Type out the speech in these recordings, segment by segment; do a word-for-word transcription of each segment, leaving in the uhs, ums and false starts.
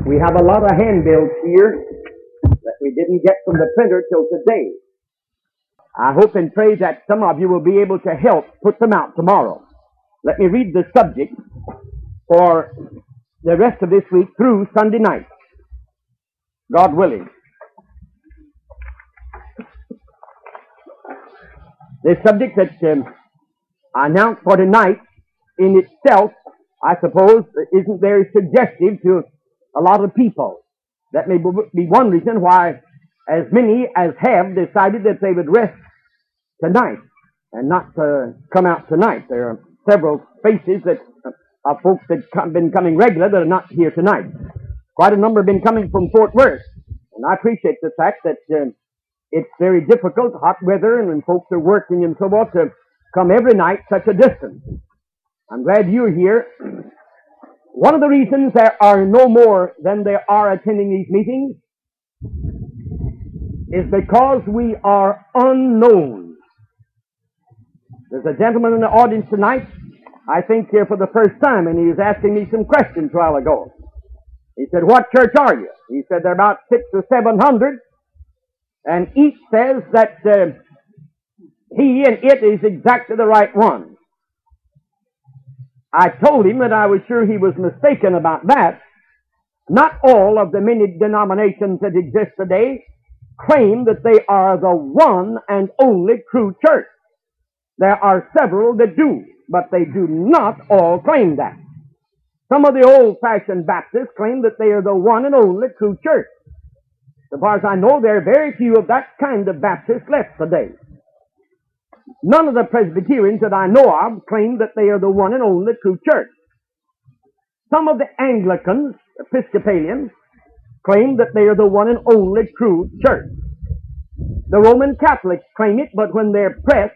We have a lot of handbills here that we didn't get from the printer till today. I hope and pray that some of you will be able to help put them out tomorrow. Let me read the subject for the rest of this week through Sunday night, God willing. The subject that um, I announced for tonight in itself, I suppose, isn't very suggestive to a lot of people. That may be one reason why as many as have decided that they would rest tonight and not uh, come out tonight. There are several faces that uh, of folks that have been coming regular that are not here tonight. Quite a number have been coming from Fort Worth, and I appreciate the fact that uh, it's very difficult, hot weather, and when folks are working and so forth, to come every night such a distance. I'm glad you're here. One of the reasons there are no more than there are attending these meetings is because we are unknown. There's a gentleman in the audience tonight, I think here for the first time, and he was asking me some questions a while ago. He said, "What church are you?" He said, "There are about six or seven hundred, and each says that uh, he and it is exactly the right one." I told him that I was sure he was mistaken about that. Not all of the many denominations that exist today claim that they are the one and only true church. There are several that do, but they do not all claim that. Some of the old-fashioned Baptists claim that they are the one and only true church. As far as I know, there are very few of that kind of Baptists left today. None of the Presbyterians that I know of claim that they are the one and only true church. Some of the Anglicans, Episcopalians, claim that they are the one and only true church. The Roman Catholics claim it, but when they're pressed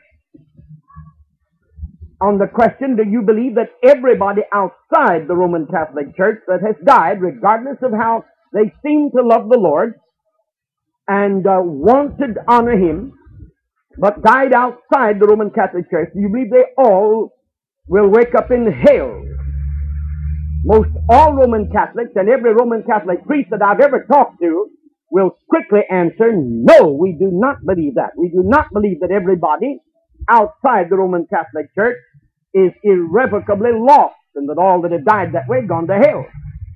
on the question, do you believe that everybody outside the Roman Catholic Church that has died, regardless of how they seem to love the Lord and uh, want to honor Him, but died outside the Roman Catholic Church, do you believe they all will wake up in hell? Most all Roman Catholics and every Roman Catholic priest that I've ever talked to will quickly answer, no, we do not believe that. We do not believe that everybody outside the Roman Catholic Church is irrevocably lost and that all that have died that way gone to hell.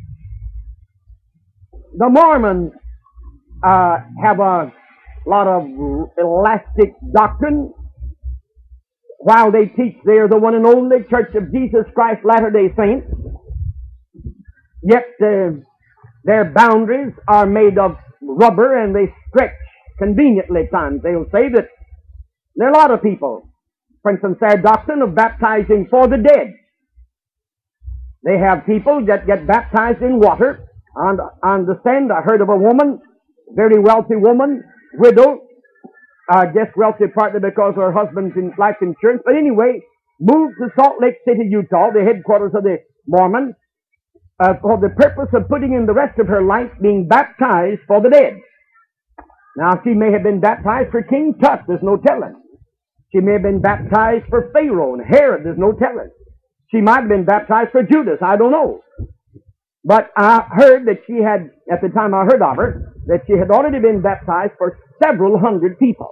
The Mormons uh, have a lot of elastic doctrine. While they teach they are the one and only Church of Jesus Christ Latter-day Saints, yet uh, their boundaries are made of rubber and they stretch conveniently at times. They'll say that there are a lot of people, for instance, their doctrine of baptizing for the dead. They have people that get baptized in water. And I understand, I heard of a woman, very wealthy woman, widow, I guess wealthy partly because her husband's in life insurance, but anyway, moved to Salt Lake City, Utah, the headquarters of the Mormons, uh, for the purpose of putting in the rest of her life being baptized for the dead. Now, she may have been baptized for King Tut, there's no telling. She may have been baptized for Pharaoh and Herod, there's no telling. She might have been baptized for Judas, I don't know. But I heard that she had, at the time I heard of her, that she had already been baptized for several hundred people.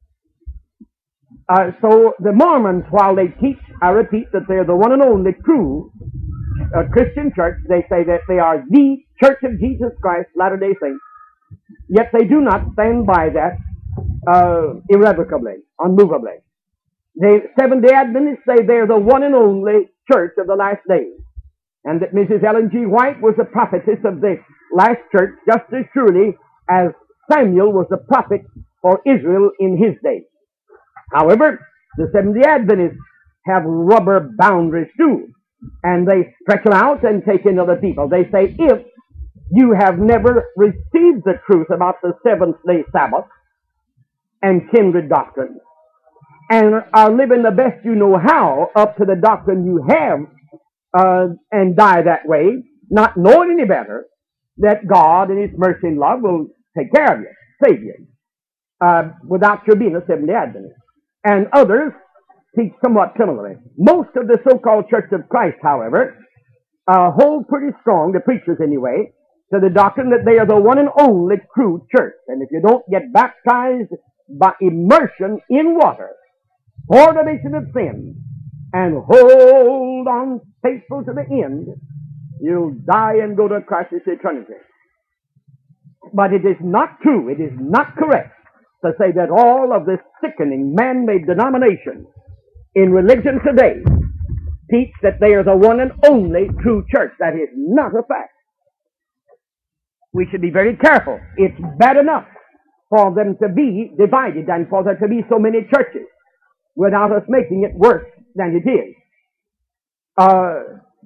Uh, so the Mormons, while they teach, I repeat, that they're the one and only true uh, Christian church, they say that they are the Church of Jesus Christ, Latter-day Saints, yet they do not stand by that uh, irrevocably, unmovably. The Seventh-day Adventists say they're the one and only church of the last days, and that Missus Ellen G. White was a prophetess of the last church just as surely as Samuel was a prophet for Israel in his day. However, the Seventh-day Adventists have rubber boundaries too, and they stretch them out and take in other people. They say, if you have never received the truth about the seventh-day Sabbath and kindred doctrines, and are living the best you know how up to the doctrine you have, uh, and die that way, not knowing any better, that God in His mercy and love will take care of you, save you, uh, without your being a Seventh-day Adventist. And others teach somewhat similarly. Most of the so-called Church of Christ, however, uh, hold pretty strong, the preachers anyway, to the doctrine that they are the one and only true church. And if you don't get baptized by immersion in water for the remission of sin and hold on faithful to the end, you'll die and go to Christ's eternity. But it is not true, it is not correct to say that all of this sickening man-made denominations in religion today teach that they are the one and only true church. That is not a fact. We should be very careful. It's bad enough for them to be divided and for there to be so many churches without us making it worse than it is. Uh,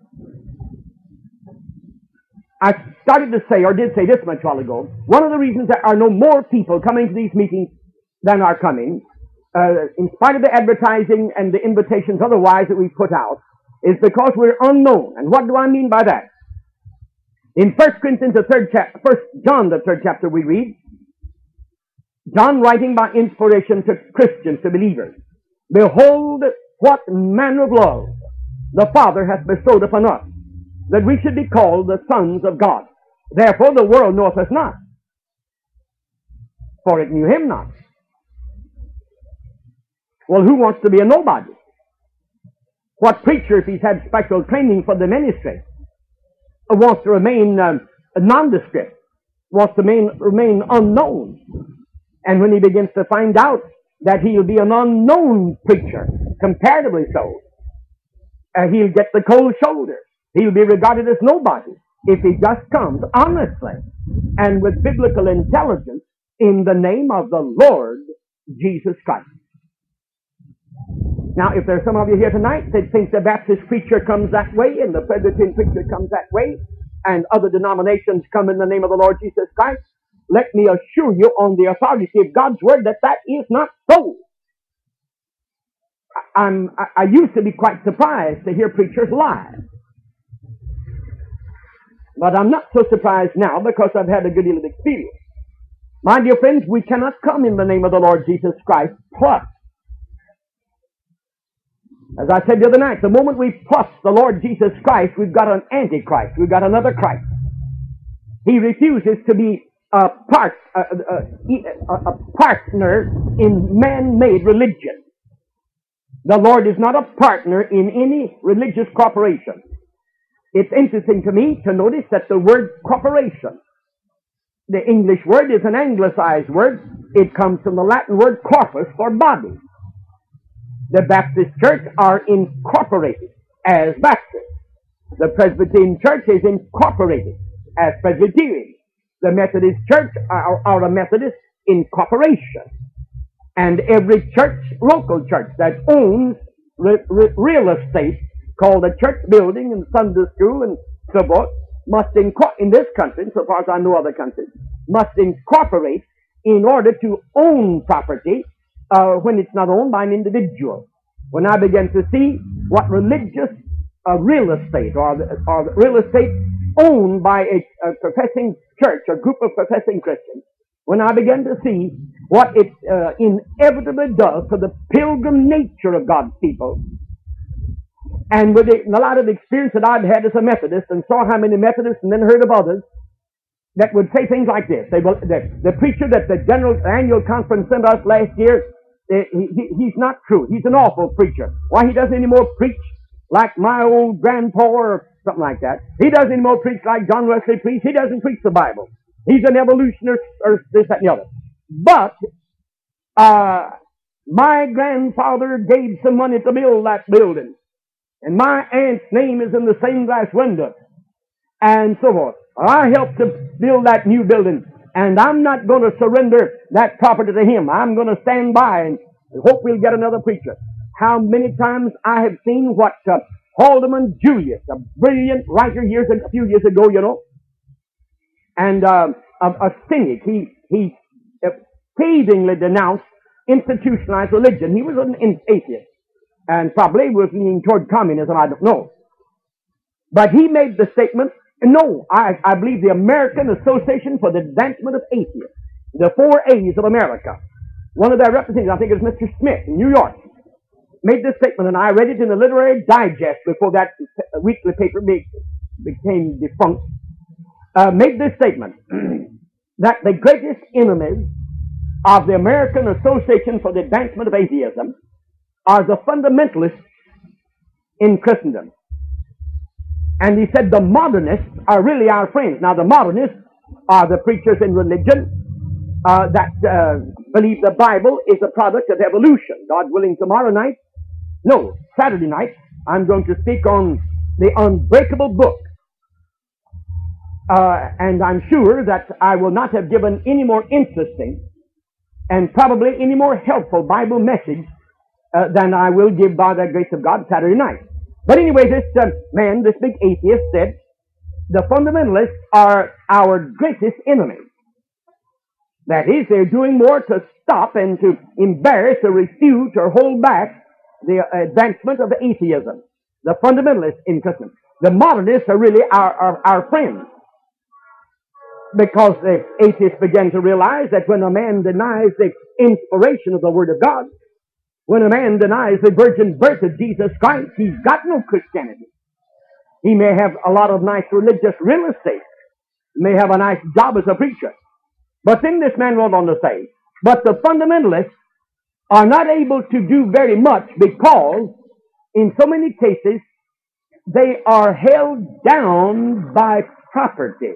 I started to say, or did say this much while ago, one of the reasons there are no more people coming to these meetings than are coming, uh, in spite of the advertising and the invitations otherwise that we put out, is because we're unknown. And what do I mean by that? In First Corinthians, the third chapter, First John, the third chapter, we read, John writing by inspiration to Christians, to believers, behold what manner of love the Father hath bestowed upon us, that we should be called the sons of God. Therefore the world knoweth us not, for it knew him not. Well, who wants to be a nobody? What preacher, if he's had special training for the ministry, wants to remain um, nondescript, wants to remain, remain unknown? And when he begins to find out that he'll be an unknown preacher, comparatively so, uh, he'll get the cold shoulder. He'll be regarded as nobody if he just comes honestly and with biblical intelligence in the name of the Lord Jesus Christ. Now, if there's some of you here tonight that think the Baptist preacher comes that way and the Presbyterian preacher comes that way and other denominations come in the name of the Lord Jesus Christ, let me assure you on the authority of God's Word that that is not so. I'm, I, I used to be quite surprised to hear preachers lie. But I'm not so surprised now because I've had a good deal of experience. My dear friends, we cannot come in the name of the Lord Jesus Christ plus. As I said the other night, the moment we plus the Lord Jesus Christ, we've got an antichrist. We've got another Christ. He refuses to be a part, a, a, a partner in man-made religion. The Lord is not a partner in any religious corporation. It's interesting to me to notice that the word corporation, the English word is an anglicized word. It comes from the Latin word corpus, for body. The Baptist Church are incorporated as Baptists. The Presbyterian Church is incorporated as Presbyterian. The Methodist Church are, are a Methodist incorporation. And every church, local church, that owns re, re, real estate called a church building and Sunday school and so forth, must incorporate, in this country, so far as I know other countries, must incorporate in order to own property uh, when it's not owned by an individual. When I began to see what religious uh, real estate or, the, or the real estate owned by a, a professing church, a group of professing Christians, when I began to see what it uh, inevitably does to the pilgrim nature of God's people, and with the, a lot of the experience that I'd had as a Methodist and saw how many Methodists and then heard of others that would say things like this. They will, the, the preacher that the general annual conference sent us last year, he, he, he's not true. He's an awful preacher. Why, he doesn't anymore preach like my old grandpa or something like that. He doesn't anymore preach like John Wesley preached. He doesn't preach the Bible. He's an evolutionist or this, that, and the other. But uh, my grandfather gave some money to build that building. And my aunt's name is in the same glass window. And so forth. I helped to build that new building. And I'm not going to surrender that property to him. I'm going to stand by and hope we'll get another preacher. How many times I have seen what uh, Haldeman Julius, a brilliant writer years a few years ago, you know, and uh, a, a cynic, he, he uh, scathingly denounced institutionalized religion. He was an atheist. And probably was leaning toward communism, I don't know. But he made the statement, no, I, I believe the American Association for the Advancement of Atheists, the four A's of America, one of their representatives, I think it was Mister Smith in New York, made this statement, and I read it in a literary digest before that weekly paper became defunct. uh, made this statement that the greatest enemies of the American Association for the Advancement of Atheism are the fundamentalists in Christendom. And he said the modernists are really our friends. Now, the modernists are the preachers in religion uh, that uh, believe the Bible is a product of evolution. God willing, tomorrow night, no, Saturday night, I'm going to speak on the unbreakable book. Uh, and I'm sure that I will not have given any more interesting and probably any more helpful Bible message uh, than I will give by the grace of God Saturday night. But anyway, this uh, man, this big atheist, said the fundamentalists are our greatest enemy. That is, they're doing more to stop and to embarrass or refute or hold back the advancement of atheism. The fundamentalists in Christendom. The modernists are really our, our, our friends. Because the atheists begin to realize that when a man denies the inspiration of the Word of God, when a man denies the virgin birth of Jesus Christ, he's got no Christianity. He may have a lot of nice religious real estate, may have a nice job as a preacher. But then this man went on to say, but the fundamentalists are not able to do very much because in so many cases they are held down by property.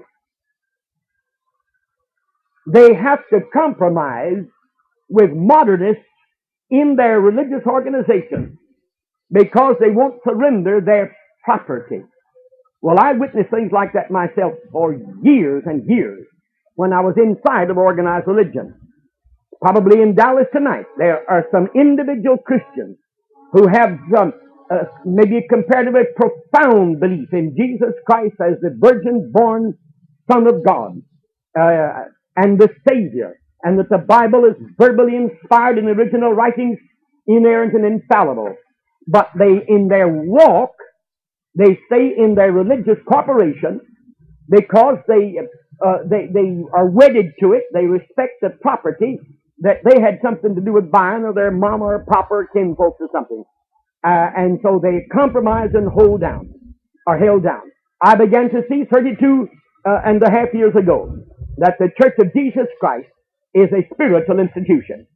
They have to compromise with modernists in their religious organization because they won't surrender their property. Well, I witnessed things like that myself for years and years when I was inside of organized religion. Probably in Dallas tonight, there are some individual Christians who have some, uh, maybe a comparatively profound belief in Jesus Christ as the virgin-born Son of God. Uh, and the Savior, and that the Bible is verbally inspired in the original writings, inerrant and infallible. But they, in their walk, they stay in their religious corporation because they, uh, they, they are wedded to it. They respect the property that they had something to do with buying, or their mama or papa or kinfolks or something. Uh, and so they compromise and hold down, or held down. I began to see thirty-two uh, and a half years ago that the Church of Jesus Christ is a spiritual institution.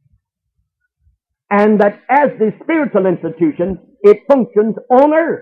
And that as the spiritual institution, it functions on earth.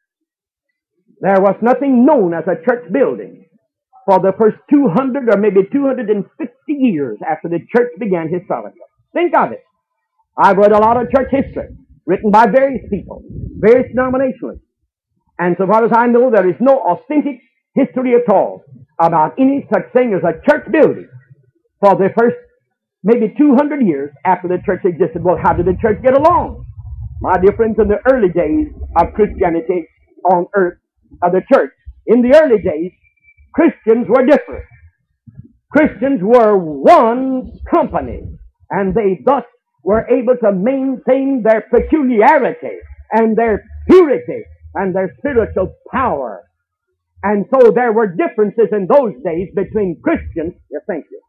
There was nothing known as a church building for the first two hundred or maybe two hundred fifty years after the church began historically. Think of it. I've read a lot of church history written by various people, various denominationalists. And so far as I know, there is no authentic history at all about any such thing as a church building for the first maybe two hundred years after the church existed. Well, how did the church get along? My dear friends, in the early days of Christianity on earth, of the church, in the early days, Christians were different. Christians were one company, and they thus were able to maintain their peculiarity and their purity and their spiritual power. And so there were differences in those days between Christians. Yes, thank you.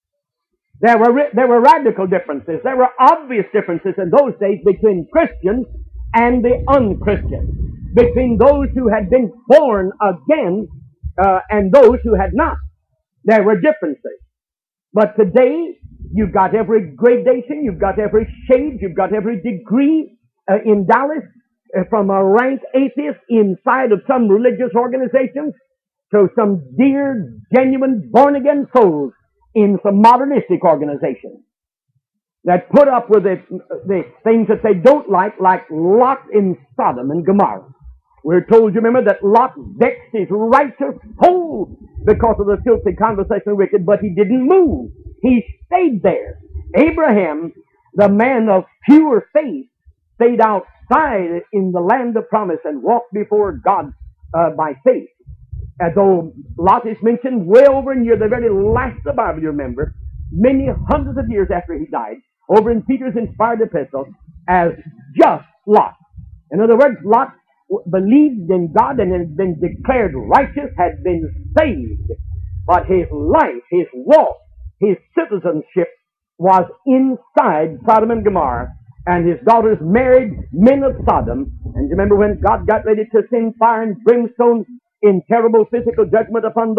There were, there were radical differences. There were obvious differences in those days between Christians and the unchristians. Between those who had been born again uh, and those who had not. There were differences. But today, you've got every gradation, you've got every shade, you've got every degree uh, in Dallas, uh, from a rank atheist inside of some religious organizations to some dear, genuine, born-again souls in some modernistic organizations that put up with the, the things that they don't like, like Lot in Sodom and Gomorrah. We're told, you remember, that Lot vexed his righteous soul because of the filthy conversation of the wicked, but he didn't move. He stayed there. Abraham, the man of pure faith, stayed outside in the land of promise and walked before God uh, by faith. As though Lot is mentioned way over near the very last of the Bible, you remember, many hundreds of years after he died, over in Peter's inspired epistle, as just Lot. In other words, Lot believed in God and had been declared righteous, had been saved. But his life, his walk, his citizenship was inside Sodom and Gomorrah, and his daughters married men of Sodom. And you remember when God got ready to send fire and brimstone in terrible physical judgment upon those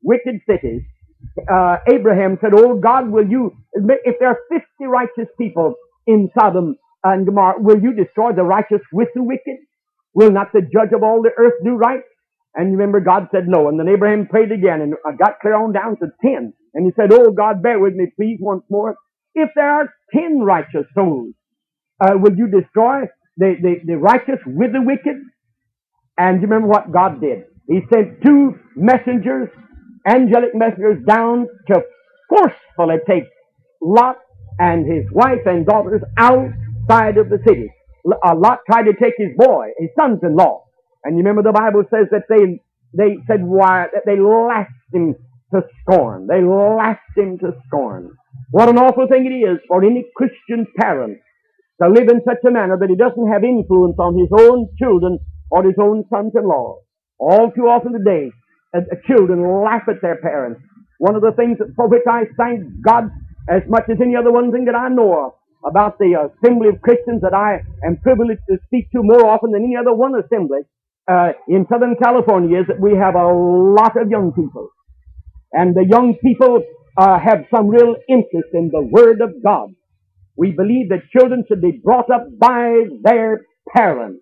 wicked cities, uh, Abraham said, "Oh God, will you, if there are fifty righteous people in Sodom and Gomorrah, will you destroy the righteous with the wicked? Will not the judge of all the earth do right?" And you remember God said no. And then Abraham prayed again and got clear on down to ten. And he said, "Oh God, bear with me please once more. If there are ten righteous souls, uh, will you destroy the, the, the righteous with the wicked?" And you remember what God did? He sent two messengers, angelic messengers, down to forcefully take Lot and his wife and daughters outside of the city. Uh, Lot tried to take his boy, his sons-in-law. And you remember the Bible says that they they said why that they laughed him to scorn. They laughed him to scorn. What an awful thing it is for any Christian parent to live in such a manner that he doesn't have influence on his own children or his own sons-in-law. All too often today, uh, children laugh at their parents. One of the things for which I thank God as much as any other one thing that I know of about the assembly of Christians that I am privileged to speak to more often than any other one assembly uh, in Southern California is that we have a lot of young people. And the young people uh, have some real interest in the Word of God. We believe that children should be brought up by their parents.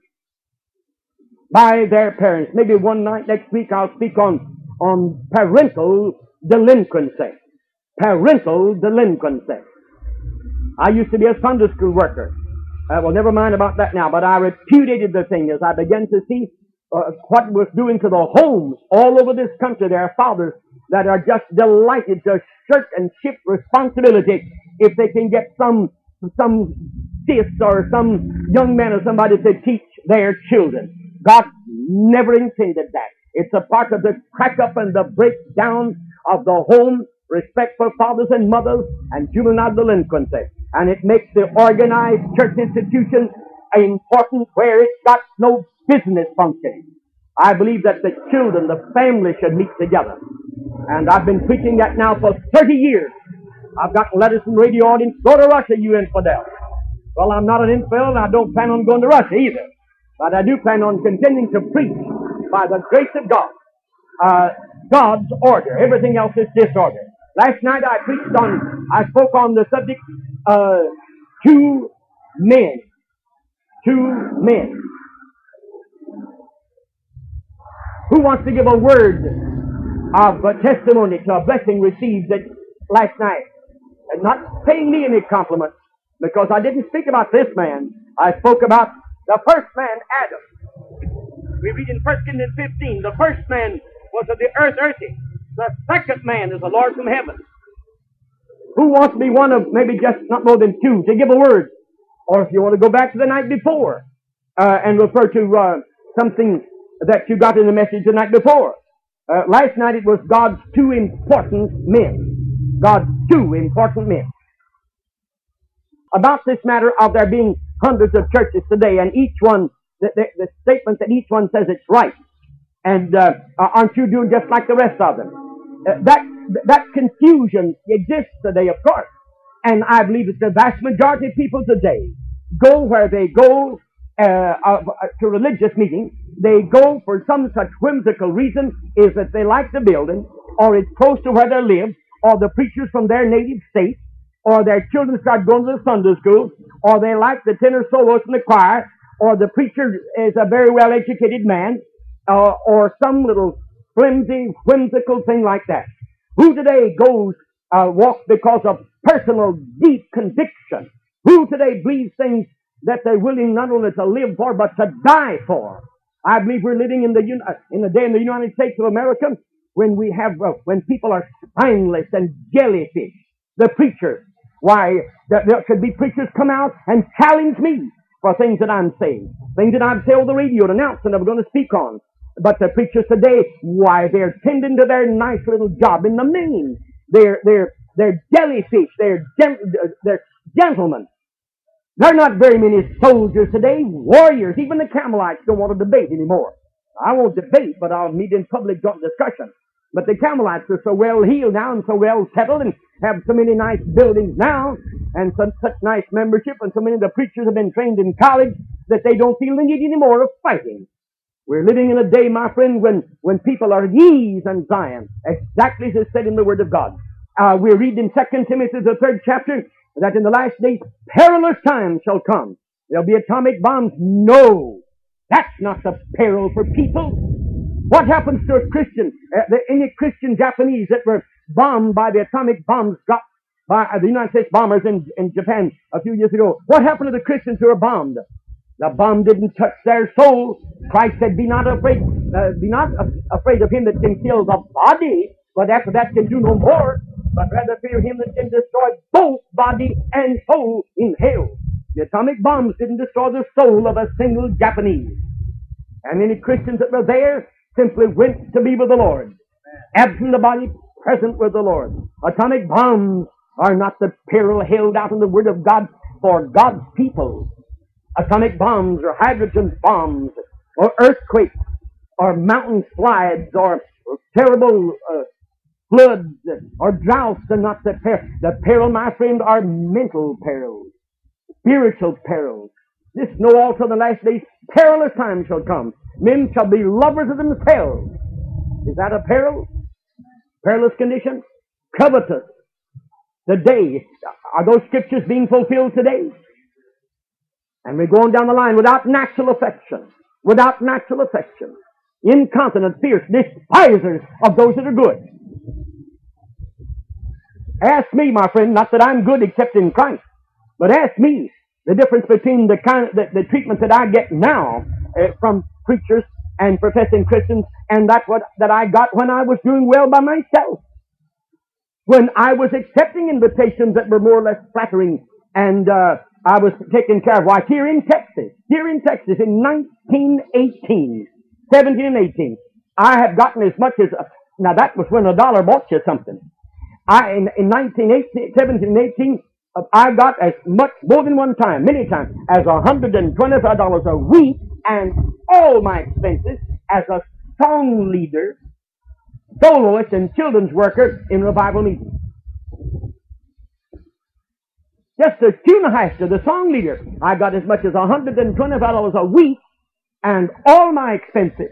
By their parents. Maybe one night next week I'll speak on, on parental delinquency. Parental delinquency. I used to be a Sunday school worker. Uh, well, never mind about that now, but I repudiated the thing as I began to see uh, what it was doing to the homes all over this country. There are fathers that are just delighted to shirk and shift responsibility if they can get some some sis or some young man or somebody to teach their children. God never intended that. It's a part of the crack up and the breakdown of the home, respect for fathers and mothers, and juvenile delinquency. And it makes the organized church institution important where it's got no business functioning. I believe that the children, the family should meet together. And I've been preaching that now for thirty years. I've gotten letters from radio audience, "Go to Russia, you infidel." Well, I'm not an infidel, and I don't plan on going to Russia either. But I do plan on continuing to preach by the grace of God, uh, God's order. Everything else is disorder. Last night I preached on, I spoke on the subject, uh, two men. Two men. Who wants to give a word of a testimony to a blessing received that last night? And not paying me any compliments, because I didn't speak about this man. I spoke about the first man, Adam. We read in First Corinthians fifteen, the first man was of the earth earthy. The second man is the Lord from heaven. Who wants to be one of maybe just not more than two to give a word? Or if you want to go back to the night before uh, and refer to uh, something that you got in the message the night before. Uh, last night it was God's two important men. God's two important men. About this matter of there being hundreds of churches today, and each one, the, the, the statement that each one says it's right. And uh, aren't you doing just like the rest of them? Uh, that that confusion exists today, of course. And I believe that the vast majority of people today go where they go uh, uh, to religious meetings. They go for some such whimsical reason, is that they like the building, or it's close to where they live, or the preachers from their native state, or their children start going to the Sunday school, or they like the tenor soloist in the choir, or the preacher is a very well-educated man, uh, or some little flimsy, whimsical thing like that. Who today goes, uh, walks because of personal, deep conviction? Who today believes things that they're willing not only to live for, but to die for? I believe we're living in the in the day in the United States of America when we have uh, when people are spineless and jellyfish. The preachers, why there, there could be preachers come out and challenge me for things that I'm saying, things that I'd say over the radio and announce and I'm going to speak on. But the preachers today, why they're tending to their nice little job in the main. They're they're they're jellyfish. They're gen- they're gentlemen. There are not very many soldiers today, warriors. Even the Carmelites don't want to debate anymore. I won't debate, but I'll meet in public discussion. But the Carmelites are so well heeled now and so well settled and have so many nice buildings now and some, such nice membership, and so many of the preachers have been trained in college that they don't feel the need anymore of fighting. We're living in a day, my friend, when, when people are at ease in Zion, exactly as is said in the Word of God. Uh, we're reading in Second Timothy, the third chapter, that in the last days perilous times shall come. There'll be atomic bombs. No, that's not the peril for people. What happens to a Christian, uh, the, any Christian Japanese that were bombed by the atomic bombs dropped by uh, the United States bombers in, in Japan a few years ago? What happened to the Christians who were bombed? The bomb didn't touch their soul. Christ said, be not afraid, uh, be not a- afraid of him that can kill the body, but after that can do no more, but rather fear him that can destroy both body and soul in hell. The atomic bombs didn't destroy the soul of a single Japanese. And any Christians that were there simply went to be with the Lord. Absent the body, present with the Lord. Atomic bombs are not the peril held out in the Word of God for God's people. Atomic bombs or hydrogen bombs or earthquakes or mountain slides or terrible uh, floods or droughts are not the peril. The peril, my friend, are mental perils, spiritual perils. This know also in the last days perilous times shall come. Men shall be lovers of themselves. Is that a peril? Perilous condition? Covetous. Today, are those scriptures being fulfilled today? And we're going down the line without natural affection. Without natural affection. Incontinent, fierce, despisers of those that are good. Ask me, my friend, not that I'm good except in Christ, but ask me the difference between the kind of, the, the treatment that I get now uh, from preachers and professing Christians and that what that I got when I was doing well by myself. When I was accepting invitations that were more or less flattering and uh, I was taken care of. Why, here in Texas, here in Texas in nineteen eighteen, seventeen and eighteen, I have gotten as much as, uh, now that was when a dollar bought you something. I, in, in nineteen eighteen, seventeen and eighteen, uh, I got as much, more than one time, many times, as one hundred twenty-five dollars a week and all my expenses as a song leader, soloist, and children's worker in revival meetings. Just the tune master, the song leader, I got as much as one hundred twenty-five dollars a week and all my expenses.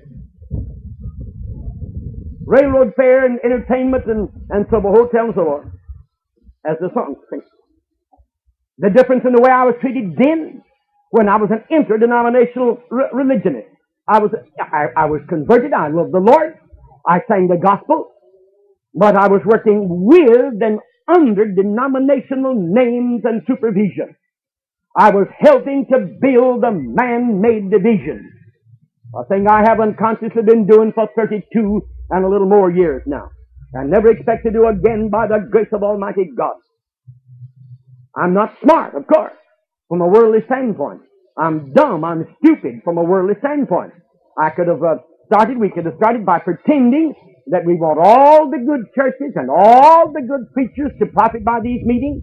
Railroad fare and entertainment and, and so the hotel and so on. As the song singer. The difference in the way I was treated then, when I was an interdenominational re- religionist. I was, I, I was converted, I loved the Lord, I sang the gospel, but I was working with and under denominational names and supervision. I was helping to build a man-made division. A thing I have unconsciously been doing for thirty-two and a little more years now. And never expect to do again by the grace of Almighty God. I'm not smart, of course, from a worldly standpoint. I'm dumb, I'm stupid from a worldly standpoint. I could have uh, started, we could have started by pretending that we want all the good churches and all the good preachers to profit by these meetings.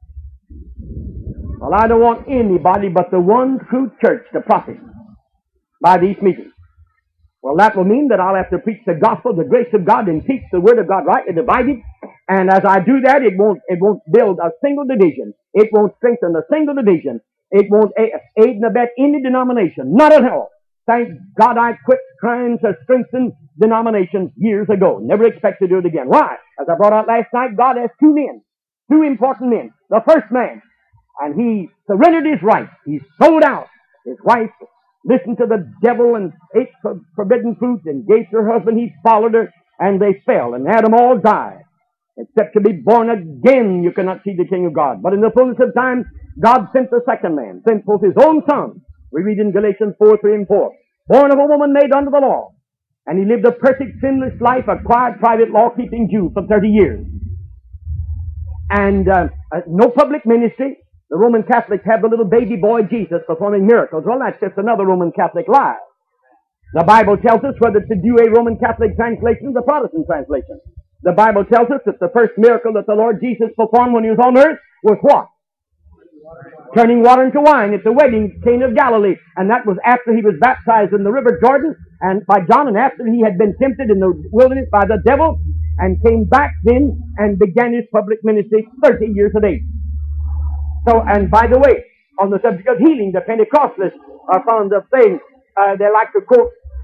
Well, I don't want anybody but the one true church to profit by these meetings. Well, that will mean that I'll have to preach the gospel, the grace of God, and teach the word of God rightly divided. And as I do that, it won't, it won't build a single division. It won't strengthen a single division. It won't aid and abet any denomination. Not at all. Thank God I quit trying to strengthen denominations years ago. Never expect to do it again. Why? As I brought out last night, God has two men. Two important men. The first man, and he surrendered his rights. He sold out his wife, listened to the devil and ate forbidden fruit and gave to her husband. He followed her and they fell and had them all die. Except to be born again, you cannot see the King of God. But in the fullness of time, God sent the second man, sent forth his own son. We read in Galatians four, three and four. Born of a woman made under the law. And he lived a perfect sinless life, a quiet, private, law-keeping Jew for thirty years. And uh, uh, no public ministry. The Roman Catholics have the little baby boy Jesus performing miracles. Well, that's just another Roman Catholic lie. The Bible tells us whether to do a Roman Catholic translation or the Protestant translation. The Bible tells us that the first miracle that the Lord Jesus performed when he was on earth was what? Turning water into wine at the wedding of Cana of Galilee. And that was after he was baptized in the river Jordan and by John, and after he had been tempted in the wilderness by the devil and came back then and began his public ministry thirty years of age. So, and by the way, on the subject of healing, the Pentecostalists are fond of saying, uh, they like to quote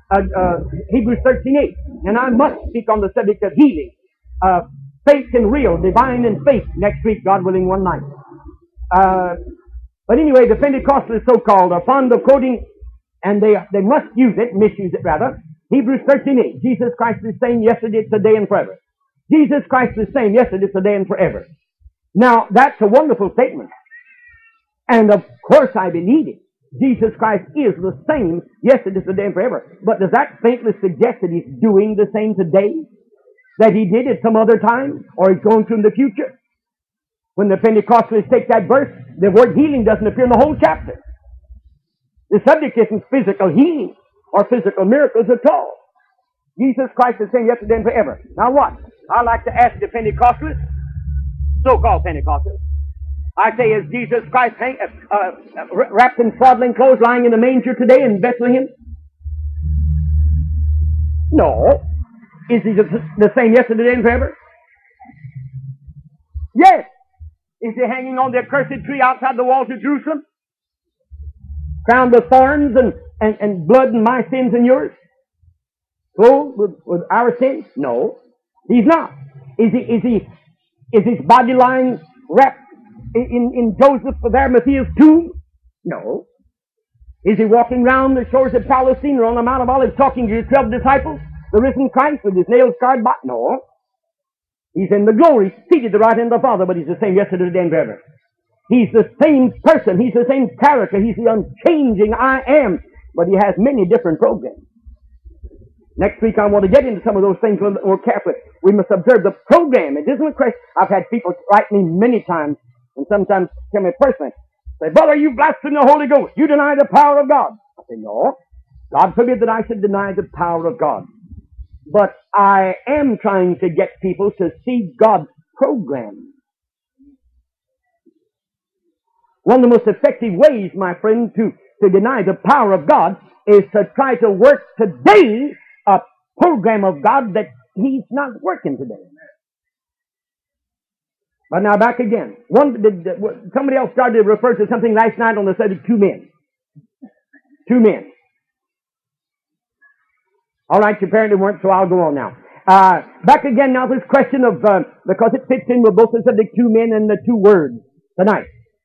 uh, uh, Hebrews thirteen eight. And I must speak on the subject of healing. Uh, faith and real, divine and faith, next week, God willing, one night. Uh, but anyway, the Pentecostalists, so-called, are fond of quoting, and they they must use it, misuse it rather, Hebrews thirteen eight. Jesus Christ is the same yesterday, today, and forever. Jesus Christ is the same yesterday, today, and forever. Now, that's a wonderful statement. And of course I believe it. Jesus Christ is the same yesterday, today, and forever. But does that faintly suggest that He's doing the same today that He did at some other time, or He's going to in the future? When the Pentecostalists take that verse, the word healing doesn't appear in the whole chapter. The subject isn't physical healing or physical miracles at all. Jesus Christ is the same yesterday and forever. Now what? I like to ask the Pentecostalists, so-called Pentecostalists, I say, is Jesus Christ hang, uh, uh, wrapped in swaddling clothes lying in the manger today in Bethlehem? No. Is He the, the same yesterday and forever? Yes. Is He hanging on the accursed tree outside the walls of Jerusalem? Crowned with thorns and, and, and blood and my sins and yours? Clothed with, with our sins? No. He's not. Is he, is he, is His body lying wrapped in, in Joseph of Arimathea's tomb? No. Is He walking round the shores of Palestine or on the Mount of Olives talking to His twelve disciples, the risen Christ with His nail-scarred body? No. He's in the glory, seated at the right hand of the Father, but He's the same yesterday, today, and forever. He's the same person. He's the same character. He's the unchanging I am, but He has many different programs. Next week I want to get into some of those things a little bit more carefully. We must observe the program. It isn't a question. I've had people write me many times, and sometimes tell me personally, say, brother, you blaspheme the Holy Ghost. You deny the power of God. I say, no. God forbid that I should deny the power of God. But I am trying to get people to see God's program. One of the most effective ways, my friend, to, to deny the power of God is to try to work today a program of God that He's not working today. But now back again. One, did, somebody else started to refer to something last night on the subject, two men. Two men. All right, you apparently weren't, so I'll go on now. Uh, back again now, this question of, uh, because it fits in with both the subject, two men and the two words tonight.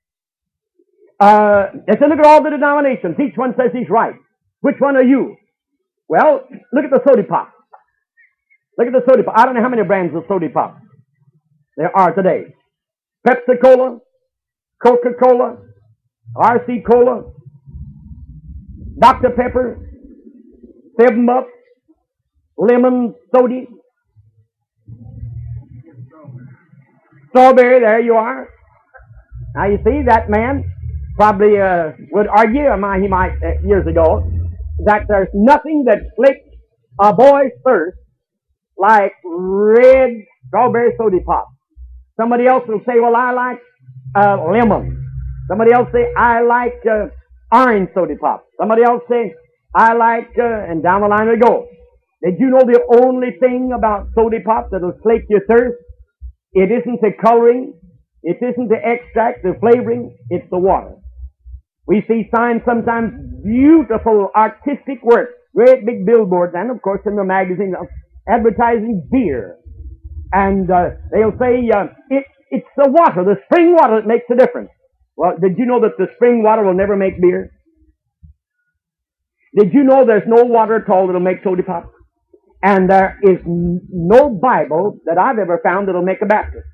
Uh, let's look at all the denominations. Each one says he's right. Which one are you? Well, look at the soda pop. Look at the soda pop. I don't know how many brands of soda pop there are today. Pepsi-Cola, Coca-Cola, R C Cola, Doctor Pepper, Seven Up, Lemon Soda, Strawberry, there you are. Now you see, that man probably uh, would argue, or my, he might uh, years ago, that there's nothing that flicks a boy's thirst like red strawberry soda pop. Somebody else will say, well, I like uh, lemon. Somebody else say, I like uh, orange soda pop. Somebody else say, I like, uh, and down the line we go. Did you know the only thing about soda pop that will slake your thirst? It isn't the coloring, it isn't the extract, the flavoring, it's the water. We see signs sometimes, beautiful artistic work, great big billboards, and of course in the magazine, advertising beer. And uh, they'll say, uh, it, it's the water, the spring water that makes the difference. Well, did you know that the spring water will never make beer? Did you know there's no water at all that'll make soda pop? And there is no Bible that I've ever found that'll make a Baptist.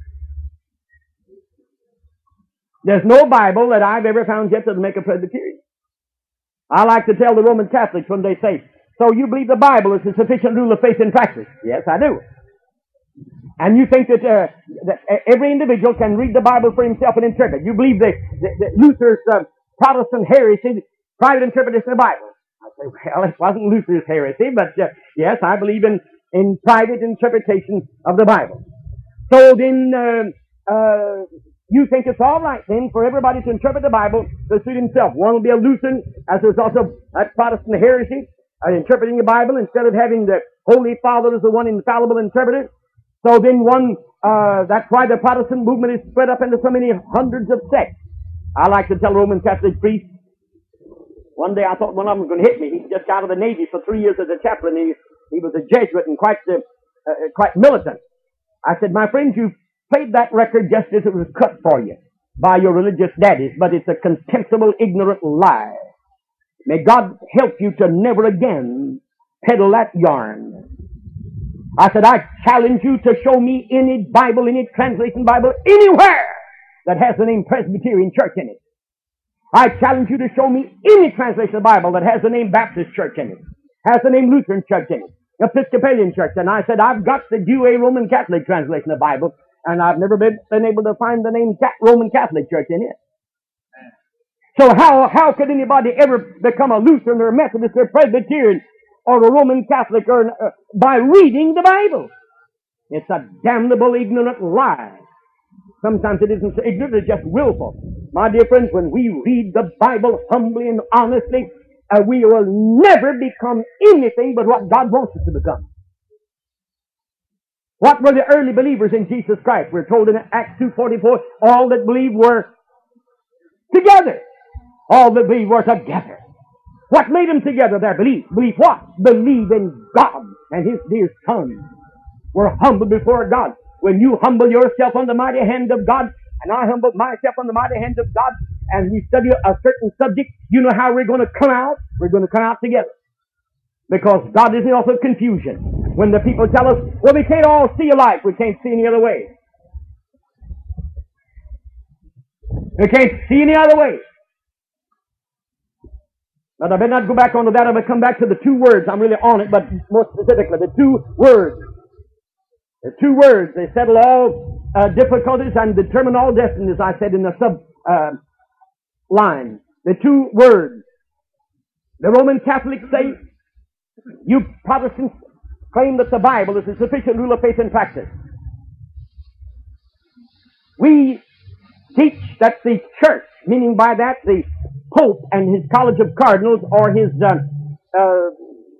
There's no Bible that I've ever found yet that'll make a Presbyterian. I like to tell the Roman Catholics when they say, so you believe the Bible is a sufficient rule of faith and practice? Yes, I do. And you think that, uh, that every individual can read the Bible for himself and interpret. You believe that, that, that Luther's uh, Protestant heresy, private interpretation of the Bible. I say, well, it wasn't Luther's heresy, but uh, yes, I believe in, in private interpretation of the Bible. So then, uh, uh, you think it's all right then for everybody to interpret the Bible to suit himself. One will be a Lutheran, as there's also that Protestant heresy, uh, interpreting the Bible instead of having the Holy Father as the one infallible interpreter. So then one, uh, that's why the Protestant movement is spread up into so many hundreds of sects. I like to tell Roman Catholic priests, One day I thought one of them was going to hit me. He just got out of the Navy for three years as a chaplain. He, he was a Jesuit and quite, uh, uh, quite militant. I said, my friends, you played that record just as it was cut for you by your religious daddies, but it's a contemptible, ignorant lie. May God help you to never again peddle that yarn. I said, I challenge you to show me any Bible, any translation Bible, anywhere that has the name Presbyterian Church in it. I challenge you to show me any translation of the Bible that has the name Baptist Church in it, has the name Lutheran Church in it, Episcopalian Church. And I said, I've got the Jew a Roman Catholic translation of the Bible, and I've never been, been able to find the name Roman Catholic Church in it. So how, how could anybody ever become a Lutheran or a Methodist or a Presbyterian or a Roman Catholic or uh, by reading the Bible? It's a damnable, ignorant lie. Sometimes it isn't so ignorant, it's just willful. My dear friends, when we read the Bible humbly and honestly, uh, we will never become anything but what God wants us to become. What were the early believers in Jesus Christ? We're told in Acts two forty-four, all that believed were together. All that believed were together. What made them together? Their belief. Belief what? Believe in God and His dear Son. We're humble before God. When you humble yourself on the mighty hand of God, and I humble myself on the mighty hand of God, and we study a certain subject, you know how we're going to come out? We're going to come out together. Because God is the author of confusion. When the people tell us, well, we can't all see alike, we can't see any other way. We can't see any other way. But I better not go back onto that. I better come back to the two words. I'm really on it, but more specifically, the two words. The two words, they settle all uh, difficulties and determine all destinies, I said in the sub uh, line. The two words. The Roman Catholics say, you Protestants claim that the Bible is a sufficient rule of faith and practice. We teach that the church, meaning by that the Pope and his College of Cardinals or his uh, uh,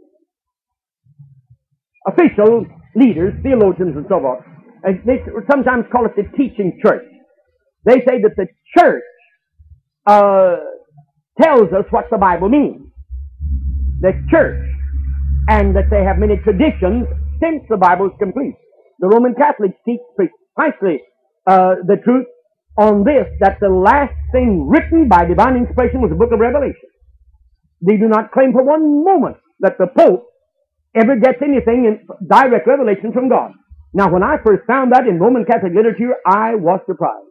official leaders, theologians and so forth, uh, they sometimes call it the teaching church. They say that the church uh, tells us what the Bible means. The church, and that they have many traditions since the Bible is complete. The Roman Catholics teach precisely uh, the truth on this, that the last thing written by divine inspiration was the book of Revelation. They do not claim for one moment that the Pope ever gets anything in direct revelation from God. Now, when I first found that in Roman Catholic literature, I was surprised.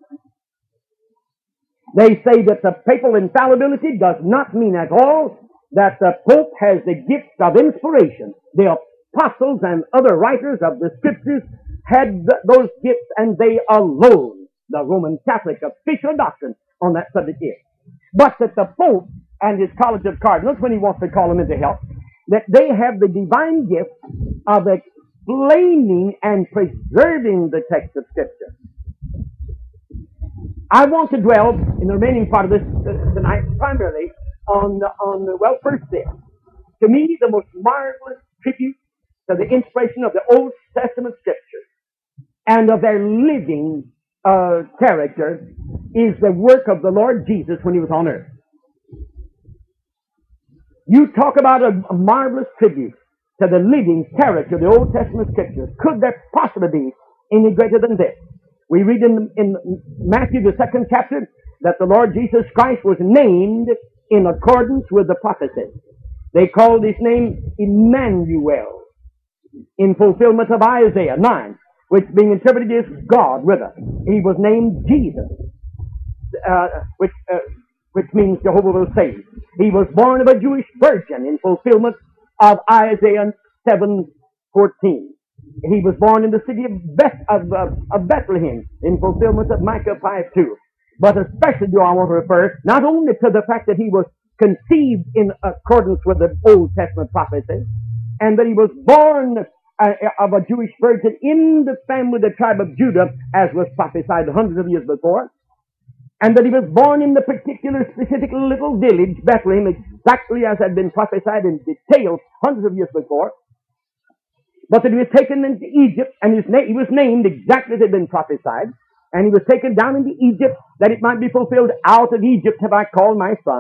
They say that the papal infallibility does not mean at all that the Pope has the gift of inspiration. The apostles and other writers of the Scriptures had th- those gifts, and they alone, the Roman Catholic official doctrine on that subject is. But that the Pope and his College of Cardinals, when he wants to call them into help, that they have the divine gift of explaining and preserving the text of Scripture. I want to dwell in the remaining part of this uh, tonight primarily on, on the, well, first this. To me, the most marvelous tribute to the inspiration of the Old Testament Scriptures and of their living uh, character is the work of the Lord Jesus when He was on earth. You talk about a, a marvelous tribute to the living character of the Old Testament Scriptures. Could there possibly be any greater than this? We read in, in Matthew, the second chapter, that the Lord Jesus Christ was named in accordance with the prophecies. They called His name Emmanuel, in fulfillment of Isaiah nine, which being interpreted is God with us. He was named Jesus, uh, which uh, which means Jehovah will save. He was born of a Jewish virgin in fulfillment of Isaiah seven fourteen. He was born in the city of, Beth, of, uh, of Bethlehem in fulfillment of Micah five two. But especially do I want to refer not only to the fact that He was conceived in accordance with the Old Testament prophecy, and that He was born uh, of a Jewish virgin in the family of the tribe of Judah, as was prophesied hundreds of years before, and that He was born in the particular specific little village, Bethlehem, exactly as had been prophesied in detail hundreds of years before, but that He was taken into Egypt, and his na- He was named exactly as had been prophesied, and He was taken down into Egypt, that it might be fulfilled. Out of Egypt have I called my son.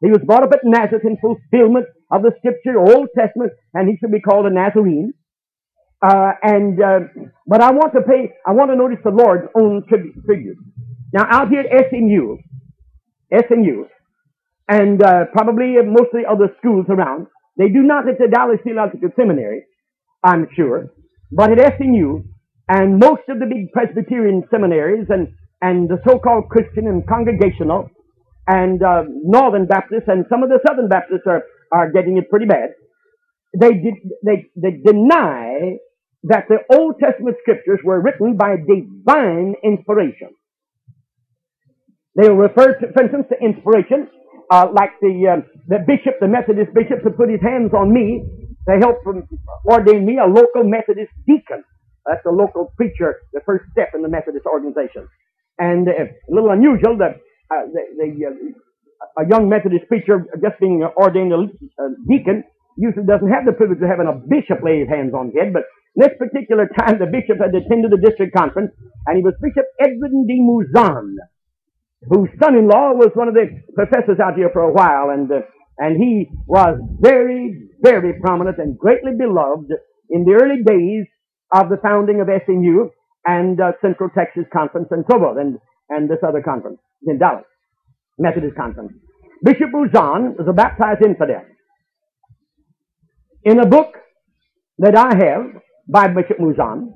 He was brought up at Nazareth in fulfillment of the Scripture, Old Testament, and he should be called a Nazarene. Uh, and uh, but I want to pay. I want to notice the Lord's own tribute. Now, out here at S M U, S M U, and uh, probably most of the other schools around, they do not at the Dallas Theological Seminary, I'm sure, but at S M U and most of the big Presbyterian seminaries and and the so-called Christian and Congregational and uh, Northern Baptists and some of the Southern Baptists are are getting it pretty bad. They did they they deny that the Old Testament scriptures were written by divine inspiration. They will refer to, for instance, to inspiration, uh, like the uh, the bishop, the Methodist bishop, to put his hands on me to help from, ordain me a local Methodist deacon. That's a local preacher, the first step in the Methodist organization. And uh, a little unusual that uh, the, the uh, a young Methodist preacher just being ordained a, a deacon usually doesn't have the privilege of having a bishop lay his hands on his head, but this particular time the bishop had attended the district conference, and he was Bishop Edwin D. Mouzon, whose son-in-law was one of the professors out here for a while, and uh, and he was very, very prominent and greatly beloved in the early days of the founding of S M U and uh, Central Texas Conference and so forth, and, and this other conference in Dallas, Methodist Conference. Bishop Mouzon was a baptized infidel. In a book that I have by Bishop Mouzon,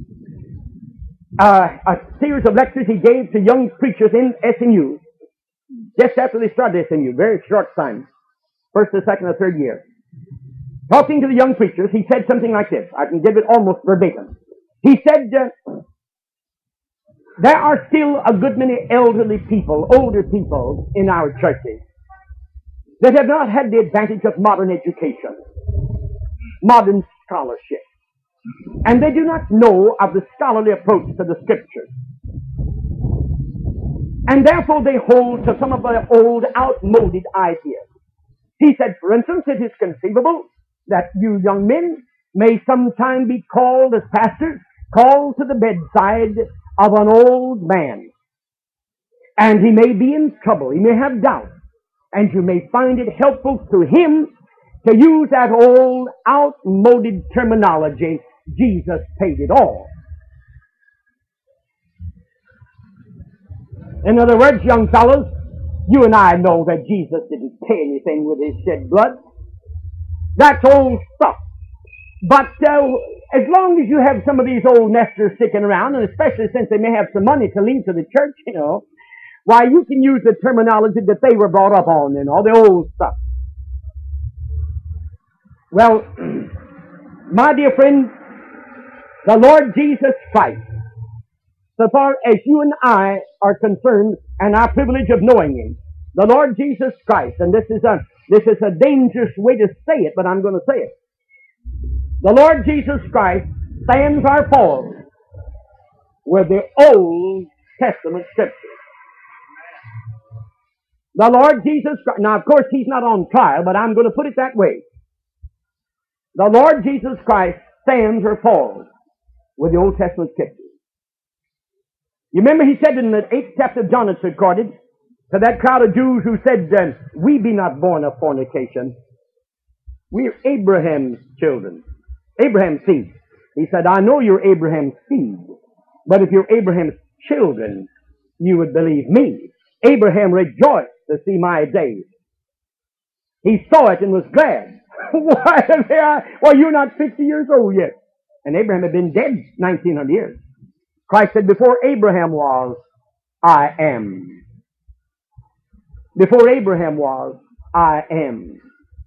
uh, a series of lectures he gave to young preachers in S M U, just after they started S M U, very short time, first or second or third year. Talking to the young preachers, he said something like this. I can give it almost verbatim. He said, uh, there are still a good many elderly people, older people in our churches that have not had the advantage of modern education, modern scholarship. And they do not know of the scholarly approach to the Scriptures. And therefore they hold to some of the old, outmoded ideas. He said, for instance, it is conceivable that you young men may sometime be called as pastors, called to the bedside of an old man. And he may be in trouble, he may have doubt, and you may find it helpful to him to use that old, outmoded terminology, Jesus paid it all. In other words, young fellows, you and I know that Jesus didn't pay anything with his shed blood. That's old stuff. But uh, as long as you have some of these old nesters sticking around, and especially since they may have some money to leave to the church, you know, why, you can use the terminology that they were brought up on, you know, the old stuff. Well, my dear friend, the Lord Jesus Christ, so far as you and I are concerned, and our privilege of knowing Him, the Lord Jesus Christ, and this is a this is a dangerous way to say it, but I'm going to say it. The Lord Jesus Christ stands or falls with the Old Testament Scriptures. The Lord Jesus Christ, now of course He's not on trial, but I'm going to put it that way. The Lord Jesus Christ stands or falls with the Old Testament Scriptures. You remember He said in the eighth chapter of John, it's recorded, to that crowd of Jews who said, uh, we be not born of fornication. We are Abraham's children. Abraham's seed. He said, I know you're Abraham's seed, but if you're Abraham's children, you would believe me. Abraham rejoiced to see my days. He saw it and was glad. Why, they are, well, you're not fifty years old yet. And Abraham had been dead nineteen hundred years. Christ said, before Abraham was, I am. Before Abraham was, I am.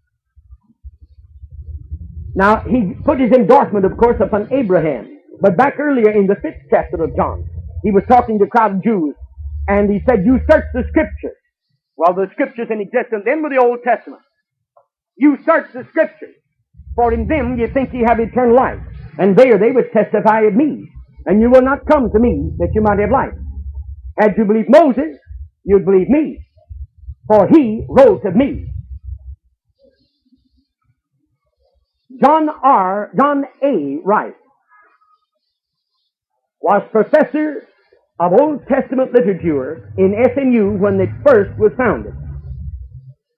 Now, he put his endorsement, of course, upon Abraham. But back earlier in the fifth chapter of John, he was talking to a crowd of Jews, and he said, you search the Scriptures. Well, the Scriptures in existence then were the Old Testament. You search the Scriptures, for in them you think ye have eternal life, and there they would testify of me, and you will not come to me that you might have life. Had you believed Moses, you'd believe me, for he wrote of me. John R. John A. Rice was professor of Old Testament literature in S M U when it first was founded.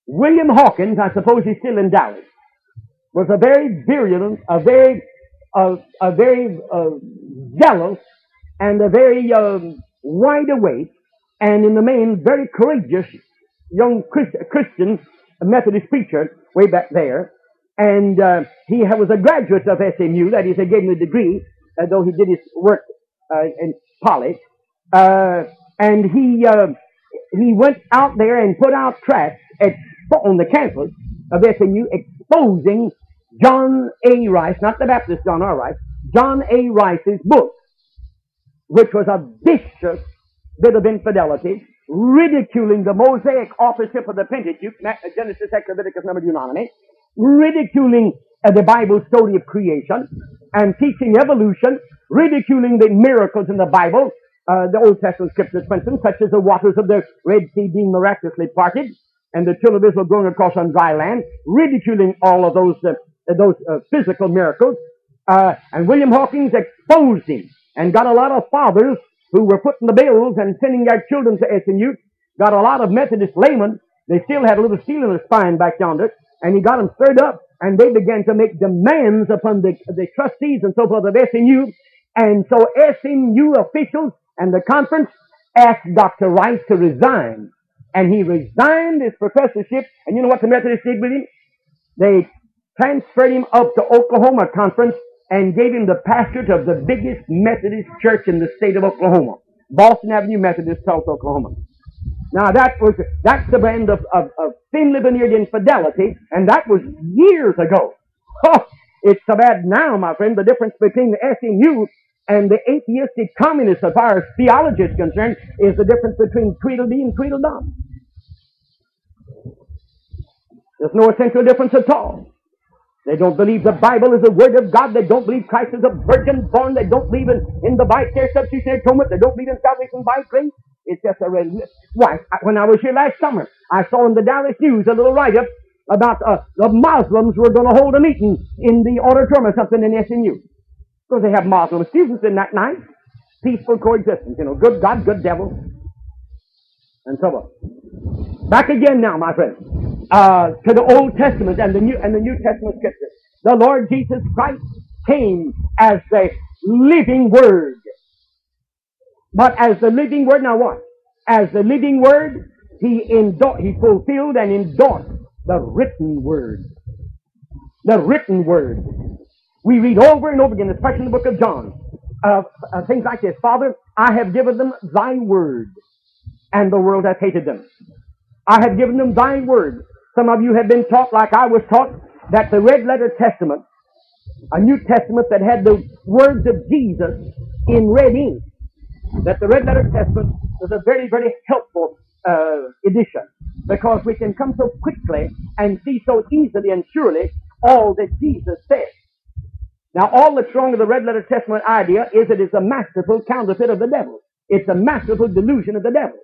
William Hawkins, I suppose he's still in Dallas, was a very virulent, a very, uh, a very uh, zealous, and a very um, wide awake, and in the main very courageous young Christ- Christian Methodist preacher way back there. And uh, he was a graduate of S M U, that is, they gave him a degree, uh, though he did his work uh, in college. Uh, and he uh, he went out there and put out tracts at, on the campus of S M U exposing John A. Rice, not the Baptist John R. Rice, John A. Rice's book, which was a vicious bit of infidelity, ridiculing the Mosaic authorship of the Pentateuch, Genesis, Exodus, Leviticus, Numbers, Deuteronomy, ridiculing uh, the Bible story of creation, and teaching evolution, ridiculing the miracles in the Bible, uh, the Old Testament scriptures, for instance, such as the waters of the Red Sea being miraculously parted, and the children of Israel going across on dry land, ridiculing all of those uh, those uh, physical miracles. Uh, and William Hawkins exposed him, and got a lot of fathers who were putting the bills and sending their children to S M U, got a lot of Methodist laymen. They still had a little steel in their spine back yonder, and he got them stirred up, and they began to make demands upon the, the trustees and so forth of S M U. And so S M U officials and the conference asked Doctor Rice to resign. And he resigned his professorship, and you know what the Methodists did with him? They transferred him up to Oklahoma Conference and gave him the pastorate of the biggest Methodist church in the state of Oklahoma, Boston Avenue Methodist, Tulsa, Oklahoma. Now that was, that's the brand of, of, of thinly veneered infidelity, and that was years ago. Oh, it's so bad now, my friend, the difference between the S M U and the atheistic communists, as far as theology is concerned, is the difference between Tweedledee and Tweedledum. There's no essential difference at all. They don't believe the Bible is the Word of God. They don't believe Christ is a virgin born. They don't believe in, in the vicarious substitutionary atonement. They don't believe in salvation by grace. It's just a religion. Why? When I was here last summer, I saw in the Dallas News a little write-up about uh, the Muslims were going to hold a meeting in the auditorium or something in S M U. Because they have Muslim students in that night. Peaceful coexistence. You know, good God, good devil. And so on. Back again now, my friend, uh, to the Old Testament and the New and the New Testament scriptures. The Lord Jesus Christ came as the living Word. But as the living Word, now what? As the living Word, He endor- He fulfilled and endorsed the written Word. The written Word. We read over and over again, especially in the book of John, uh, uh, things like this. Father, I have given them Thy Word, and the world hath hated them. I have given them Thy Word. Some of you have been taught, like I was taught, that the Red Letter Testament, a New Testament that had the words of Jesus in red ink, that the Red Letter Testament was a very, very helpful uh, edition, because we can come so quickly and see so easily and surely all that Jesus said. Now, all that's wrong with the Red Letter Testament idea is that it's a masterful counterfeit of the devil. It's a masterful delusion of the devil.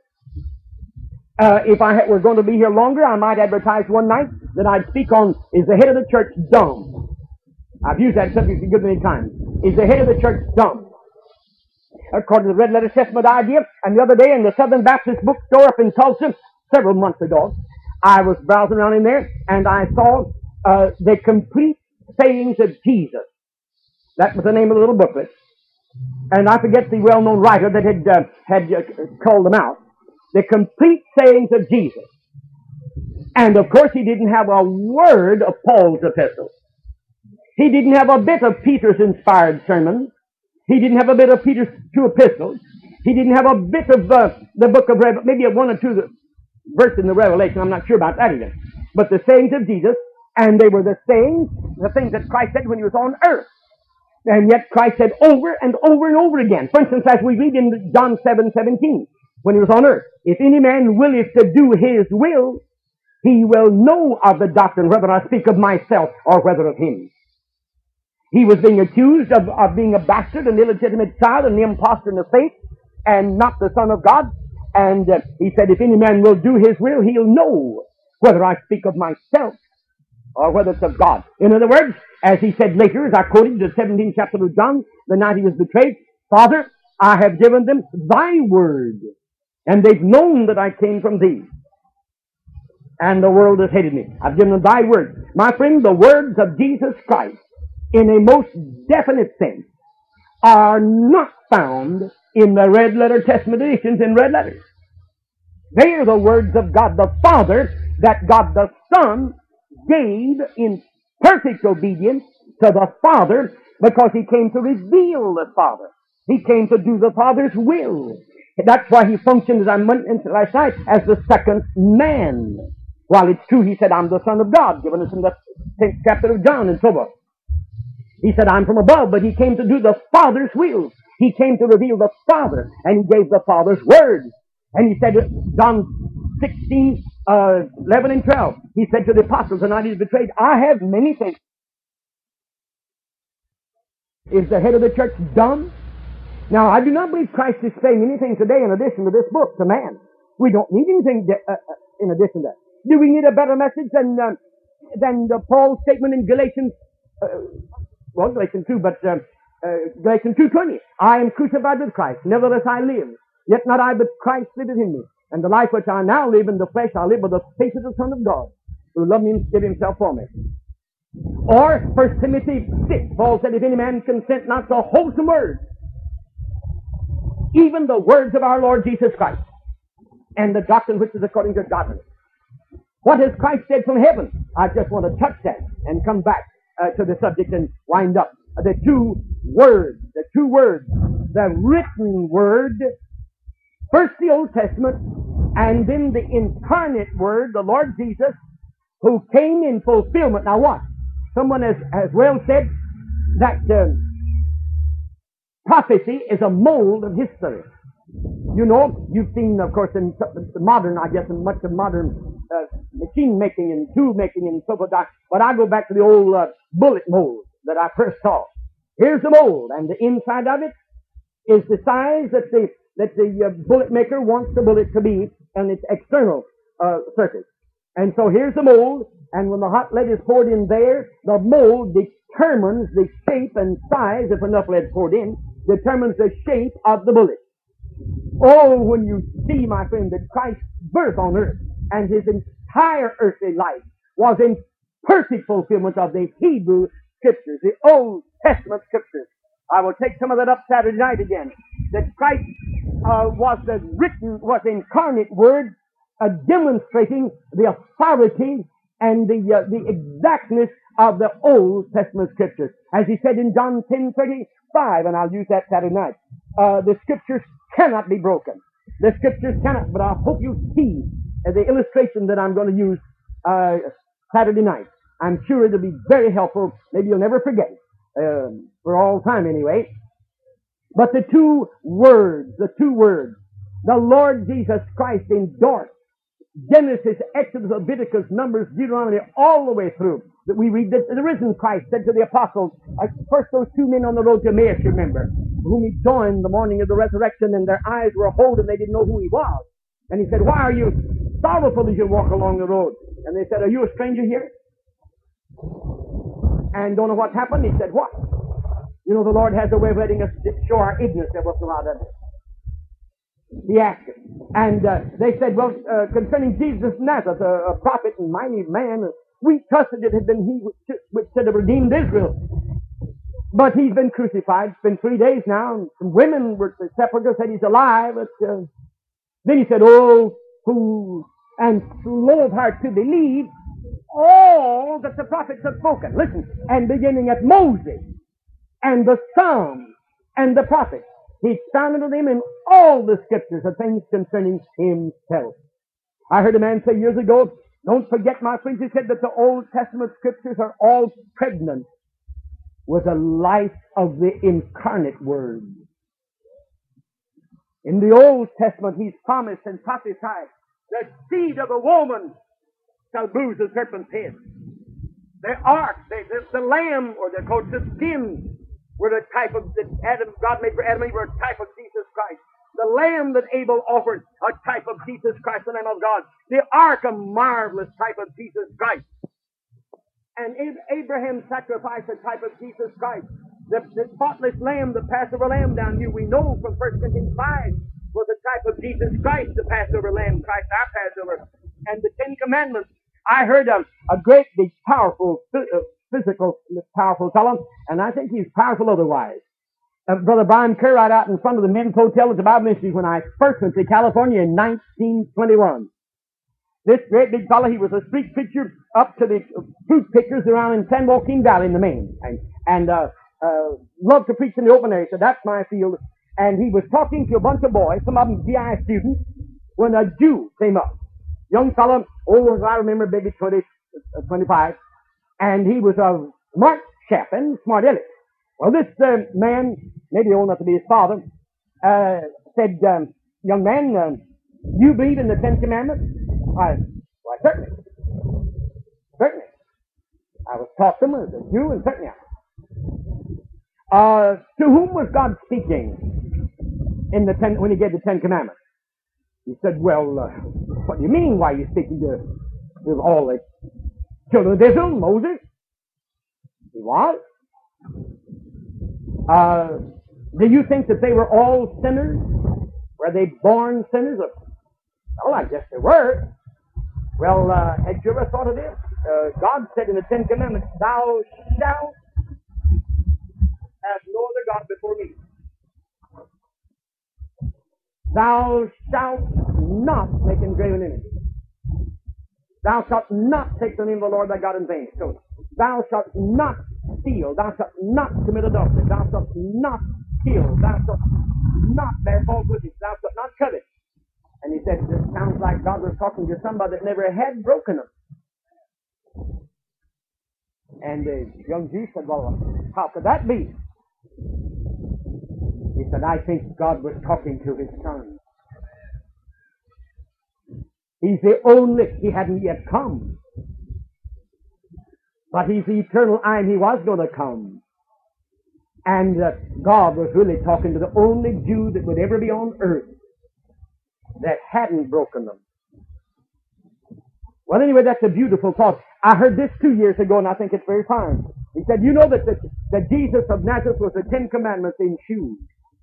Uh, if I had, were going to be here longer, I might advertise one night that I'd speak on, is the head of the church dumb? I've used that subject a good many times. Is the head of the church dumb? According to the Red Letter Testament idea, and the other day in the Southern Baptist bookstore up in Tulsa, several months ago, I was browsing around in there, and I saw uh, the complete sayings of Jesus. That was the name of the little booklet. And I forget the well-known writer that had, uh, had uh, called them out. The complete sayings of Jesus. And of course he didn't have a word of Paul's epistle. He didn't have a bit of Peter's inspired sermon. He didn't have a bit of Peter's two epistles. He didn't have a bit of uh, the book of Revelation, maybe a one or two verses in the Revelation. I'm not sure about that either. But the sayings of Jesus, and they were the sayings, the things that Christ said when he was on earth. And yet Christ said over and over and over again. For instance, as we read in John seven seventeen, when he was on earth, if any man willeth to do his will, he will know of the doctrine, whether I speak of myself or whether of him. He was being accused of, of being a bastard, an illegitimate child, an impostor in the faith, and not the Son of God. And uh, he said, if any man will do his will, he'll know whether I speak of myself or whether it's of God. In other words, as he said later, as I quoted the seventeenth chapter of John, the night he was betrayed, Father, I have given them Thy Word, and they've known that I came from Thee. and the world has hated me. I've given them thy word. My friend, the words of Jesus Christ, in a most definite sense, are not found in the red letter Testament editions in red letters. They are the words of God the Father that God the Son gave in perfect obedience to the Father because He came to reveal the Father. He came to do the Father's will. That's why He functioned, as I mentioned last night, as the second man. While it's true, He said, I'm the Son of God, given us in the tenth chapter of John and so forth. He said, I'm from above, but He came to do the Father's will. He came to reveal the Father, and He gave the Father's word. And He said, John sixteen, uh, eleven and twelve, He said to the apostles, the night He was betrayed, I have many things. Is the head of the church dumb? Now, I do not believe Christ is saying anything today in addition to this book to man. We don't need anything de- uh, uh, in addition to that. Do we need a better message than uh, than the Paul's statement in Galatians? Uh, well, Galatians two, but uh, uh, Galatians two twenty. I am crucified with Christ. Nevertheless, I live. Yet not I, but Christ liveth in me. And the life which I now live in the flesh, I live by the faith of the Son of God, who loved me and gave Himself for me. Or First Timothy six, Paul said, if any man consent not to wholesome words, even the words of our Lord Jesus Christ, and the doctrine which is according to godliness. What has Christ said from heaven? I just want to touch that and come back uh, to the subject and wind up. Uh, the two words, the two words, the written word, first the Old Testament, and then the incarnate word, the Lord Jesus, who came in fulfillment. Now what? Someone has, has well said that uh, prophecy is a mold of history. You know, you've seen, of course, in the modern, I guess, in much of modern uh, machine making and tool making and so forth. But I go back to the old uh, bullet mold that I first saw. Here's the mold, and the inside of it is the size that the that the uh, bullet maker wants the bullet to be, and its external uh, surface. And so here's the mold, and when the hot lead is poured in there, the mold determines the shape and size, if enough lead poured in, determines the shape of the bullet. Oh, when you see, my friend, that Christ's birth on earth and His entire earthly life was in perfect fulfillment of the Hebrew Scriptures, the Old Testament Scriptures. I will take some of that up Saturday night again. That Christ uh, was the written, was the incarnate Word, uh, demonstrating the authority and the uh, the exactness of the Old Testament Scriptures. As He said in John ten thirty-five, and I'll use that Saturday night, uh, the Scriptures cannot be broken. The Scriptures cannot, but I hope you see uh, the illustration that I'm going to use uh, Saturday night. I'm sure it'll be very helpful. Maybe you'll never forget it, uh, for all time anyway. But the two words, the two words, the Lord Jesus Christ endorsed Genesis, Exodus, Leviticus, Numbers, Deuteronomy, all the way through. That we read that the risen Christ said to the apostles, uh, first those two men on the road to Emmaus, you remember, whom He joined the morning of the resurrection, and their eyes were holden, they didn't know who He was. And He said, why are you sorrowful as you walk along the road? And they said, are you a stranger here? And don't know what happened? He said, what? You know, the Lord has a way of letting us show our ignorance that wasn't allowed of it. He asked it. And uh, they said, well, uh, concerning Jesus of Nazareth, a, a prophet and mighty man, we trusted it had been He which, which should have redeemed Israel. But He's been crucified. It's been three days now, and some women were, the sepulchre said He's alive. But uh, then He said, oh, who and slow of heart to believe all that the prophets have spoken. Listen, and beginning at Moses and the Psalms and the prophets, He expounded to them in all the Scriptures of things concerning Himself. I heard a man say years ago, don't forget, my friends, he said that the Old Testament Scriptures are all pregnant with the life of the incarnate Word. In the Old Testament, He's promised and prophesied, the seed of a woman shall bruise the serpent's head. The ark, the, the, the lamb, or they're called the skin, were the type of that Adam, God made for Adam and Eve, were a type of Jesus Christ. The lamb that Abel offered, a type of Jesus Christ, the Lamb of God. The ark, a marvelous type of Jesus Christ. And Abraham's sacrifice, a type of Jesus Christ. The, the spotless lamb, the Passover lamb down here, we know from First Corinthians five, was a type of Jesus Christ, the Passover lamb, Christ our Passover. and the Ten Commandments, I heard a, a great big powerful, uh, physical, powerful fellow, and I think he's powerful otherwise. Uh, Brother Brian Kerr right out in front of the Men's Hotel at the Bible Institute when I first went to California in nineteen twenty-one. This great big fellow, he was a street preacher up to the fruit pickers around in San Joaquin Valley in the Maine. And, and uh, uh, loved to preach in the open air. He said, that's my field. And he was talking to a bunch of boys, some of them B I students, when a Jew came up. Young fellow, oh, as I remember, maybe twenty, twenty-five. And he was a smart chap and smart aleck. Well, this uh, man, maybe old enough to be his father, uh, said, um, young man, uh, you believe in the Ten Commandments? Why, why, certainly. Certainly. I was taught them as a Jew, and certainly I. Uh, to whom was God speaking in the ten, when He gave the Ten Commandments? He said, well, uh, what do you mean, why are you speaking to, to all the children of Israel? Moses? He was. Uh, do you think that they were all sinners? Were they born sinners? Well, I guess they were. Well, uh, had you ever thought of this? Uh, God said in the Ten Commandments, thou shalt have no other God before me. Thou shalt not make engraven image. Thou shalt not take the name of the Lord thy God in vain. So, thou shalt not steal. Thou shalt not commit adultery. Thou shalt not kill. Thou shalt not bear false witness. Thou shalt not covet. And he said, this sounds like God was talking to somebody that never had broken them. And the young Jew said, well, how could that be? He said, I think God was talking to His Son. He's the only, He hadn't yet come. But He's the eternal I, and He was going to come. And uh, God was really talking to the only Jew that would ever be on earth that hadn't broken them. Well, anyway, that's a beautiful thought. I heard this two years ago, and I think it's very fine. He said, you know that, the, that Jesus of Nazareth was the Ten Commandments in shoes.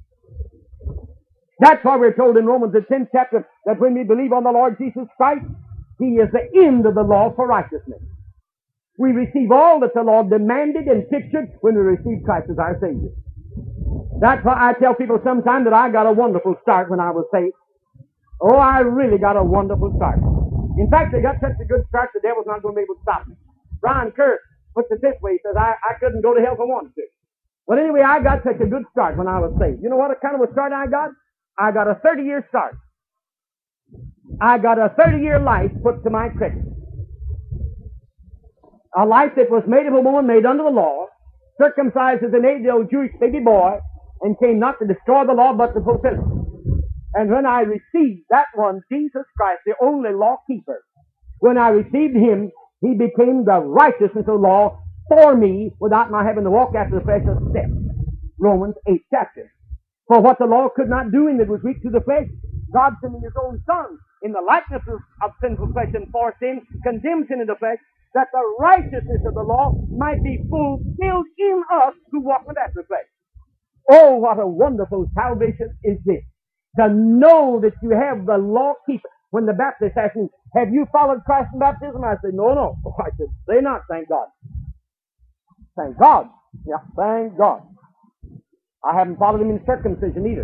That's why we're told in Romans the tenth chapter that when we believe on the Lord Jesus Christ, He is the end of the law for righteousness. We receive all that the law demanded and pictured when we receive Christ as our Savior. That's why I tell people sometimes that I got a wonderful start when I was saved. Oh, I really got a wonderful start. In fact, I got such a good start, the devil's not going to be able to stop me. Brian Kerr puts it this way. He says, I, I couldn't go to hell if I wanted to. Well, anyway, I got such a good start when I was saved. You know what kind of a start I got? I got a thirty-year start. I got a thirty-year life put to my credit. A life that was made of a woman made under the law, circumcised as an eight-year-old Jewish baby boy, and came not to destroy the law but to fulfill it. And when I received that one, Jesus Christ, the only law keeper, when I received Him, He became the righteousness of the law for me without my having to walk after the flesh a step. Romans eight chapter. For what the law could not do and it was weak to the flesh, God sending His own Son in the likeness of, of sinful flesh and for sin, condemned sin in the flesh, that the righteousness of the law might be fulfilled in us who walk with after the flesh. Oh, what a wonderful salvation is this. To know that you have the law keeper. When the Baptist asked me, have you followed Christ in baptism? I said, no, no. I said, say not, thank God. Thank God. Yeah, thank God. I haven't followed Him in circumcision either.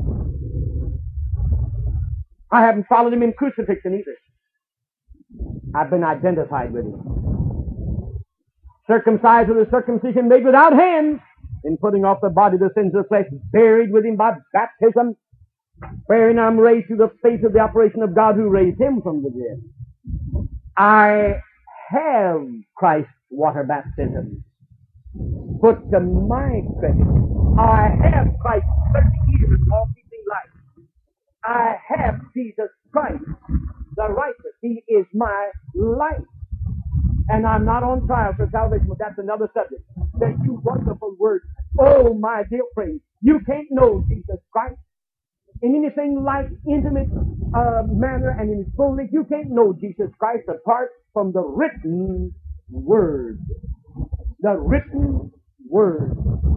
I haven't followed Him in crucifixion either. I've been identified with Him. Circumcised with a circumcision made without hands, in putting off the body the sins of the flesh, buried with Him by baptism, wherein I'm raised through the faith of the operation of God who raised Him from the dead. I have Christ's water baptism put to my credit. I have Christ's thirty years of law-keeping life. I have Jesus Christ, the righteous. He is my life. And I'm not on trial for salvation, but that's another subject. That you wonderful word. Oh, my dear friend, you can't know Jesus Christ in anything like intimate uh, manner and in His fullness. You can't know Jesus Christ apart from the written Word. The written Word.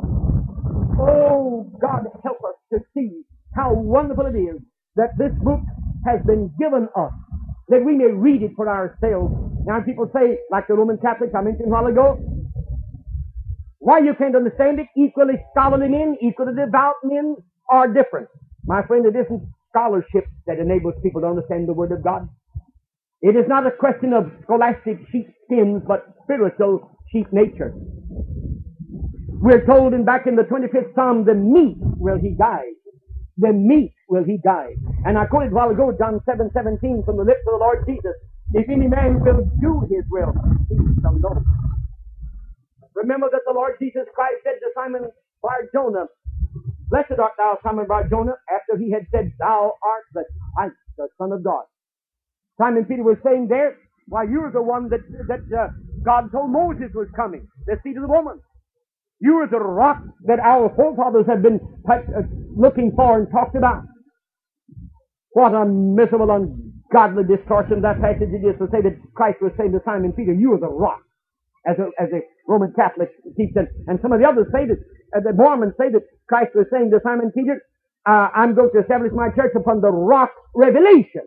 Oh, God, help us to see how wonderful it is that this book has been given us that we may read it for ourselves. Now people say, like the Roman Catholics I mentioned a while ago, why you can't understand it, equally scholarly men, equally devout men are different. My friend, it isn't scholarship that enables people to understand the Word of God. It is not a question of scholastic sheepskins, but spiritual sheep nature. We're told in back in the twenty-fifth Psalm, the meek will He guide. The meek will He guide. And I quoted a while ago, John seven seventeen, from the lips of the Lord Jesus. If any man will do His will, he shall know. Remember that the Lord Jesus Christ said to Simon Bar-Jonah, Blessed art thou, Simon Bar-Jonah, after He had said, Thou art the Christ, the Son of God. Simon Peter was saying there, why, you're the one that, that uh, God told Moses was coming, the seed of the woman. You are the rock that our forefathers have been uh, looking for and talked about. What a miserable, ungodly distortion that passage it is to say that Christ was saying to Simon Peter, you are the rock, as a, as a Roman Catholic teaches. And, and some of the others say that, uh, the Mormons say that Christ was saying to Simon Peter, uh, I'm going to establish my church upon the rock revelation.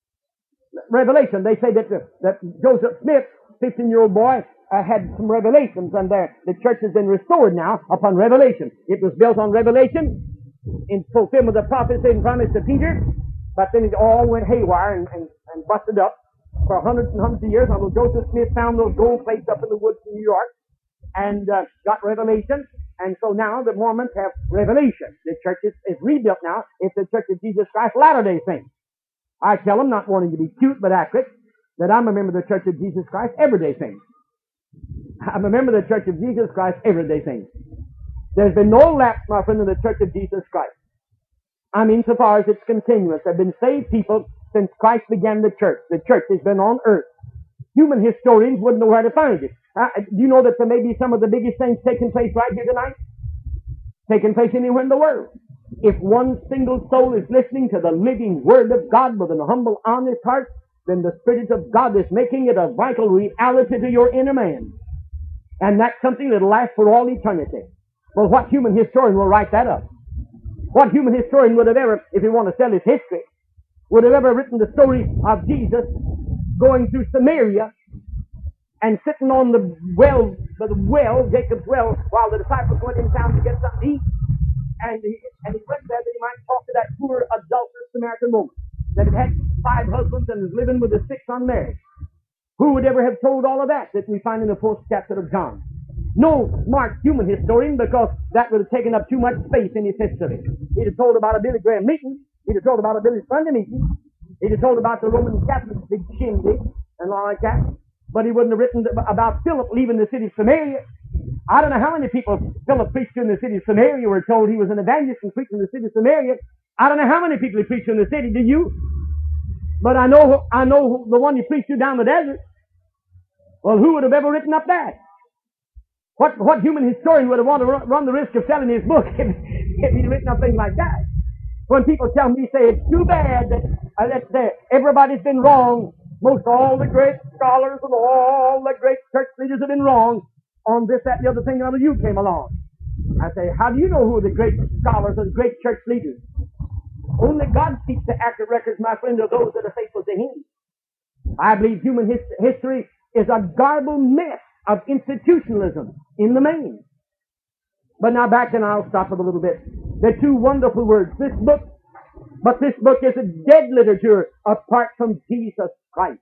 Revelation. They say that, uh, that Joseph Smith, fifteen-year-old boy, Uh, had some revelations, and there the church has been restored now upon revelation. It was built on revelation in fulfillment of the prophecy and promise to Peter, but then it all went haywire and, and, and busted up for hundreds and hundreds of years. Until Joseph Smith found those gold plates up in the woods in New York and uh, got revelation, and so now the Mormons have revelation. The church is, is rebuilt now. It's the Church of Jesus Christ Latter-day Saints. I tell them, not wanting to be cute but accurate, that I'm a member of the Church of Jesus Christ Everyday Saints. I'm a member of the Church of Jesus Christ Everyday Saints. There's been no lapse, my friend, in the Church of Jesus Christ. I mean, so far as it's continuous. There have been saved people since Christ began the church. The church has been on earth. Human historians wouldn't know where to find it. Uh, do you know that there may be some of the biggest things taking place right here tonight? Taking place anywhere in the world. If one single soul is listening to the living Word of God with an humble, honest heart, then the Spirit of God is making it a vital reality to your inner man. And that's something that will last for all eternity. Well, what human historian will write that up? What human historian would have ever, if he wanted to tell his history, would have ever written the story of Jesus going through Samaria and sitting on the well, the well, Jacob's well, while the disciples went in town to get something to eat, and he, and he went there that he might talk to that poor adulterous Samaritan woman that had had five husbands and was living with the sixth unmarried. Who would ever have told all of that that we find in the fourth chapter of John? No smart human historian, because that would have taken up too much space in his history. He'd have told about a Billy Graham meeting. He'd have told about a Billy Sunday meeting. He'd have told about the Roman Catholic big shindig and all like that. But he wouldn't have written about Philip leaving the city of Samaria. I don't know how many people Philip preached in the city of Samaria were told he was an evangelist and preached in the city of Samaria. I don't know how many people he preached in the city. Do you? But I know, I know the one he preached to down the desert. Well, who would have ever written up that? What, what human historian would have wanted to run the risk of selling his book if, if he'd written up things like that? When people tell me, say, it's too bad that, uh, that uh, everybody's been wrong. Most all the great scholars and all the great church leaders have been wrong on this, that, and the other thing until you came along. I say, how do you know who are the great scholars or the great church leaders? Only God keeps the accurate records, my friend, of those that are faithful to Him. I believe human his- history is a garbled mess of institutionalism in the main. But now back, and I'll stop it a little bit. The two wonderful words, this book, but this book is a dead literature apart from Jesus Christ.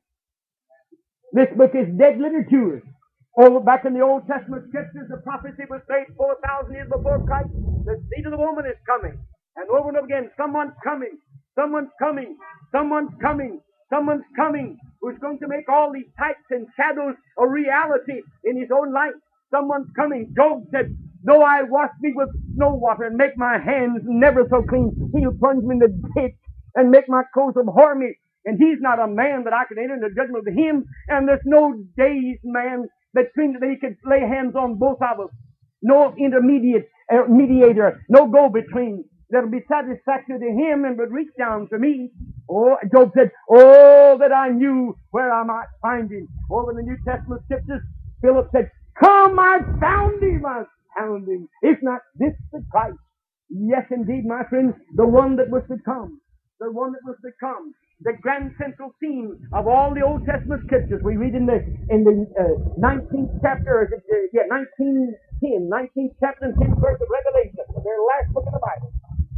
This book is dead literature. Oh, back in the Old Testament scriptures, the prophecy was made four thousand years before Christ. The seed of the woman is coming. And over and over again, someone's coming, someone's coming, someone's coming, someone's coming, who's going to make all these types and shadows a reality in his own life. Someone's coming. Job said, though I wash me with snow water and make my hands never so clean, He'll plunge me in the ditch and make my clothes abhor me. And He's not a man that I can enter into judgment with Him. And there's no days, man, between that He could lay hands on both of us. No intermediate uh, mediator, no go-between. That'll be satisfactory to Him and would reach down to me. Oh, Job said, oh, that I knew where I might find Him. Over in the New Testament scriptures, Philip said, come, I found Him, I found Him. Is not this the Christ? Yes, indeed, my friends, the one that was to come. the one that was to come, the grand central theme of all the Old Testament scriptures. We read in the in the uh, nineteenth chapter, uh, yeah, nineteen ten, nineteenth chapter and tenth verse of Revelation, the very last book of the Bible,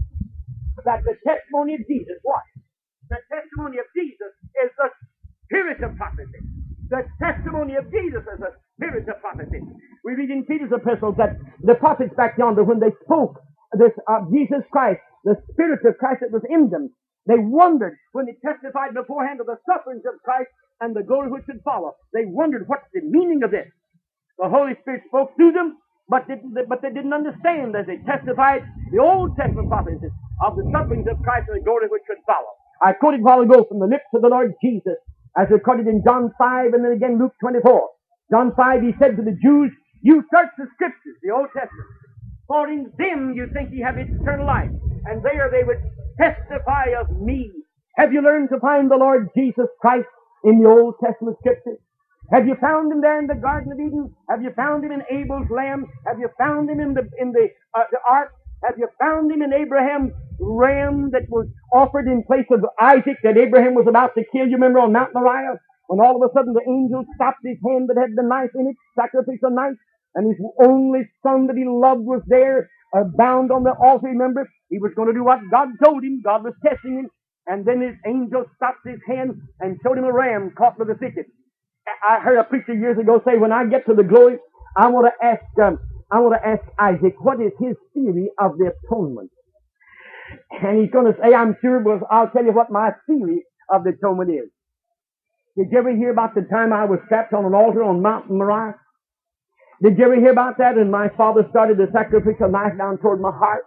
that the testimony of Jesus, what? The testimony of Jesus is the spirit of prophecy. The testimony of Jesus is the spirit of prophecy. We read in Peter's epistles that the prophets back yonder, when they spoke this of uh, Jesus Christ, the spirit of Christ that was in them, they wondered when they testified beforehand of the sufferings of Christ and the glory which should follow. They wondered what's the meaning of this. The Holy Spirit spoke through them, but they, but they didn't understand as they testified the Old Testament prophecies of the sufferings of Christ and the glory which should follow. I quoted a while ago from the lips of the Lord Jesus, as recorded in John five and then again Luke twenty-four. John five, he said to the Jews, "You search the Scriptures," the Old Testament, "for in them you think ye have eternal life, and there they would testify of me." Have you learned to find the Lord Jesus Christ in the Old Testament Scriptures? Have you found Him there in the Garden of Eden? Have you found Him in Abel's lamb? Have you found Him in the in the, uh, the ark? Have you found Him in Abraham's ram that was offered in place of Isaac that Abraham was about to kill? You remember on Mount Moriah, when all of a sudden the angel stopped his hand that had the knife in it, sacrificial knife, and his only son that he loved was there, uh, bound on the altar. Remember, he was going to do what God told him. God was testing him, and then his angel stopped his hand and showed him a ram caught with a thicket. I heard a preacher years ago say, when I get to the glory, I want to ask, um, I want to ask Isaac, what is his theory of the atonement? And he's going to say, I'm sure, but I'll tell you what my theory of the atonement is. Did you ever hear about the time I was strapped on an altar on Mount Moriah? Did you ever hear about that? And my father started to sacrifice a knife down toward my heart.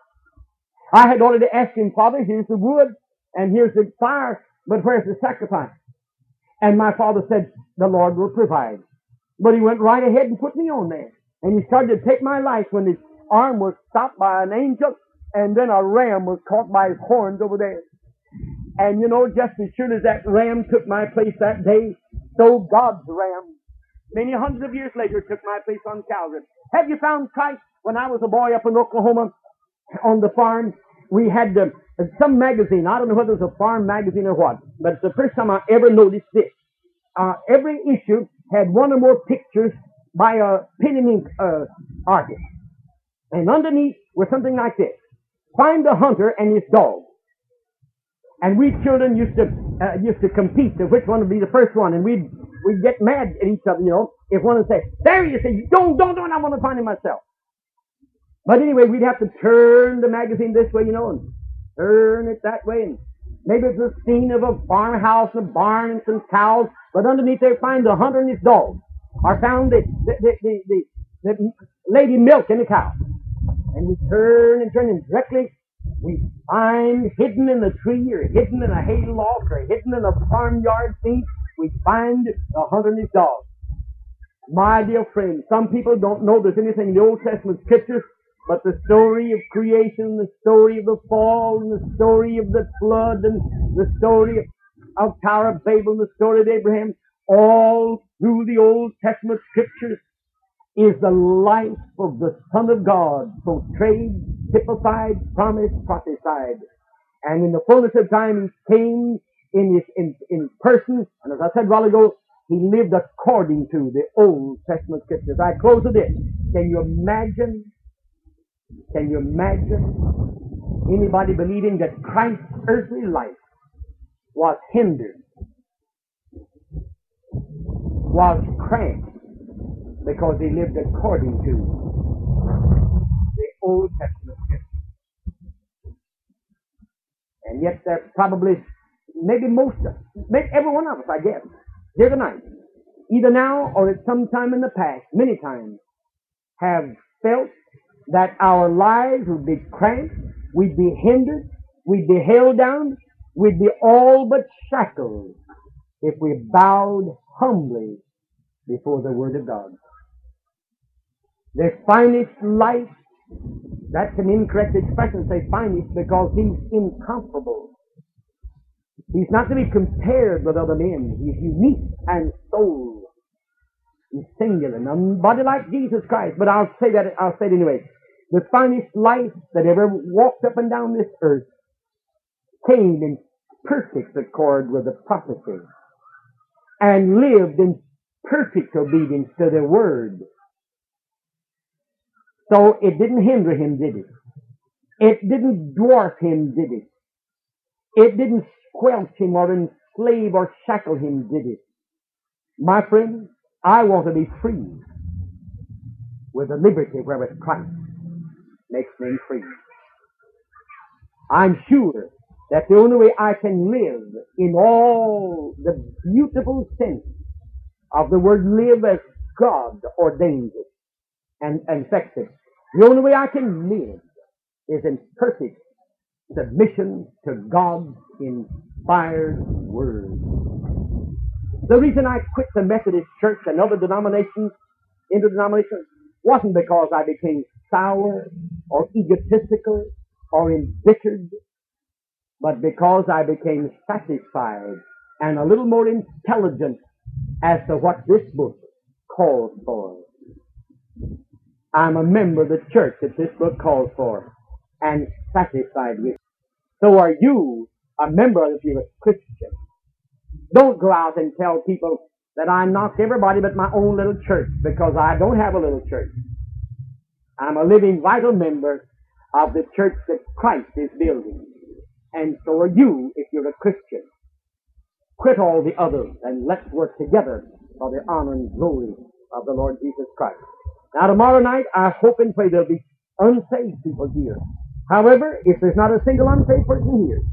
I had already asked him, Father, here's the wood and here's the fire, but where's the sacrifice? And my father said, the Lord will provide. But he went right ahead and put me on there. And he started to take my life when his arm was stopped by an angel, and then a ram was caught by his horns over there. And you know, just as sure as that ram took my place that day, so God's ram, many hundreds of years later, took my place on Calvary. Have you found Christ? When I was a boy up in Oklahoma on the farm, we had uh, some magazine. I don't know whether it was a farm magazine or what, but it's the first time I ever noticed this. Uh, every issue had one or more pictures by a pen and ink uh, artist. And underneath was something like this: find a hunter and his dog. And we children used to uh, used to compete to which one would be the first one, and we'd we'd get mad at each other, you know, if one would say, "There you say, don't, don't, don't, I want to find him myself." But anyway, we'd have to turn the magazine this way, you know, and turn it that way, and maybe it's a scene of a farmhouse, a barn, and some cows, but underneath there find a hunter and his dog, or found the the the, the, the, the lady milking the cow. And we turn and turn, and directly we find hidden in the tree, or hidden in a hayloft, or hidden in a farmyard thing, we find the hunter and his dog. My dear friend, some people don't know there's anything in the Old Testament Scriptures but the story of creation, the story of the fall, and the story of the flood, and the story of Tower of Babel, and the story of Abraham. All through the Old Testament Scriptures is the life of the Son of God, portrayed, typified, promised, prophesied. And in the fullness of time, He came in His in, in person, and as I said a while ago, He lived according to the Old Testament Scriptures. I close with this. Can you imagine, can you imagine anybody believing that Christ's earthly life was hindered, was cramped, because He lived according to the Old Testament Scriptures? And yet there probably, maybe most of us, maybe every one of us, I guess, here tonight, either now or at some time in the past, many times, have felt that our lives would be cramped, we'd be hindered, we'd be held down, we'd be all but shackled if we bowed humbly before the Word of God. The finest life, that's an incorrect expression to say finest, because He's incomparable. He's not to be compared with other men. He's unique and sole. He's singular. Nobody like Jesus Christ. But I'll say that, I'll say it anyway. The finest life that ever walked up and down this earth came in perfect accord with the prophecy and lived in perfect obedience to the word. So it didn't hinder him, did it? It didn't dwarf him, did it? It didn't squelch him or enslave or shackle him, did it? My friend, I want to be free with the liberty wherewith Christ makes me free. I'm sure that the only way I can live in all the beautiful sense of the word live as God ordains it and, and affects it, the only way I can live is in perfect submission to God's inspired word. The reason I quit the Methodist Church and other denominations, interdenominations, wasn't because I became sour or egotistical or embittered, but because I became satisfied and a little more intelligent as to what this book calls for. I'm a member of the church that this book calls for and satisfied with. So are you a member if you're a Christian? Don't go out and tell people that I knocked everybody but my own little church, because I don't have a little church. I'm a living, vital member of the church that Christ is building. And so are you if you're a Christian. Quit all the others and let's work together for the honor and glory of the Lord Jesus Christ. Now tomorrow night, I hope and pray there'll be unsaved people here. However, if there's not a single unsaved person here,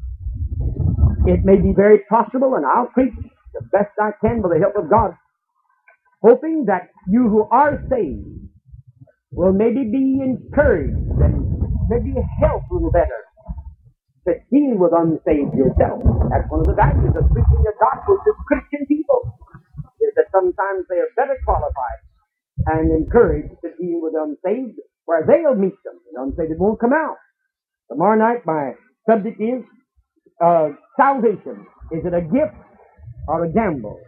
it may be very possible, and I'll preach the best I can with the help of God, hoping that you who are saved will maybe be encouraged and maybe helped a little better to deal with unsaved yourself. That's one of the values of preaching the gospel to Christian people, is that sometimes they are better qualified and encouraged to deal with unsaved where they'll meet them. The unsaved won't come out. Tomorrow night my subject is uh, salvation. Is it a gift or a gamble?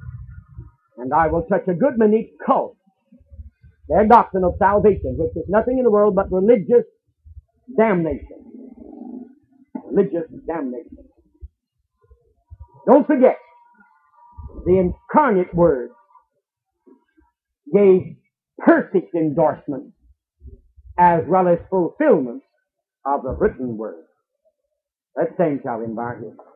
And I will touch a good many cults, their doctrine of salvation, which is nothing in the world but religious damnation. Religious damnation. Don't forget, the incarnate Word gave perfect endorsement as well as fulfillment of the written Word. Let's sing, shall we, in our hymn.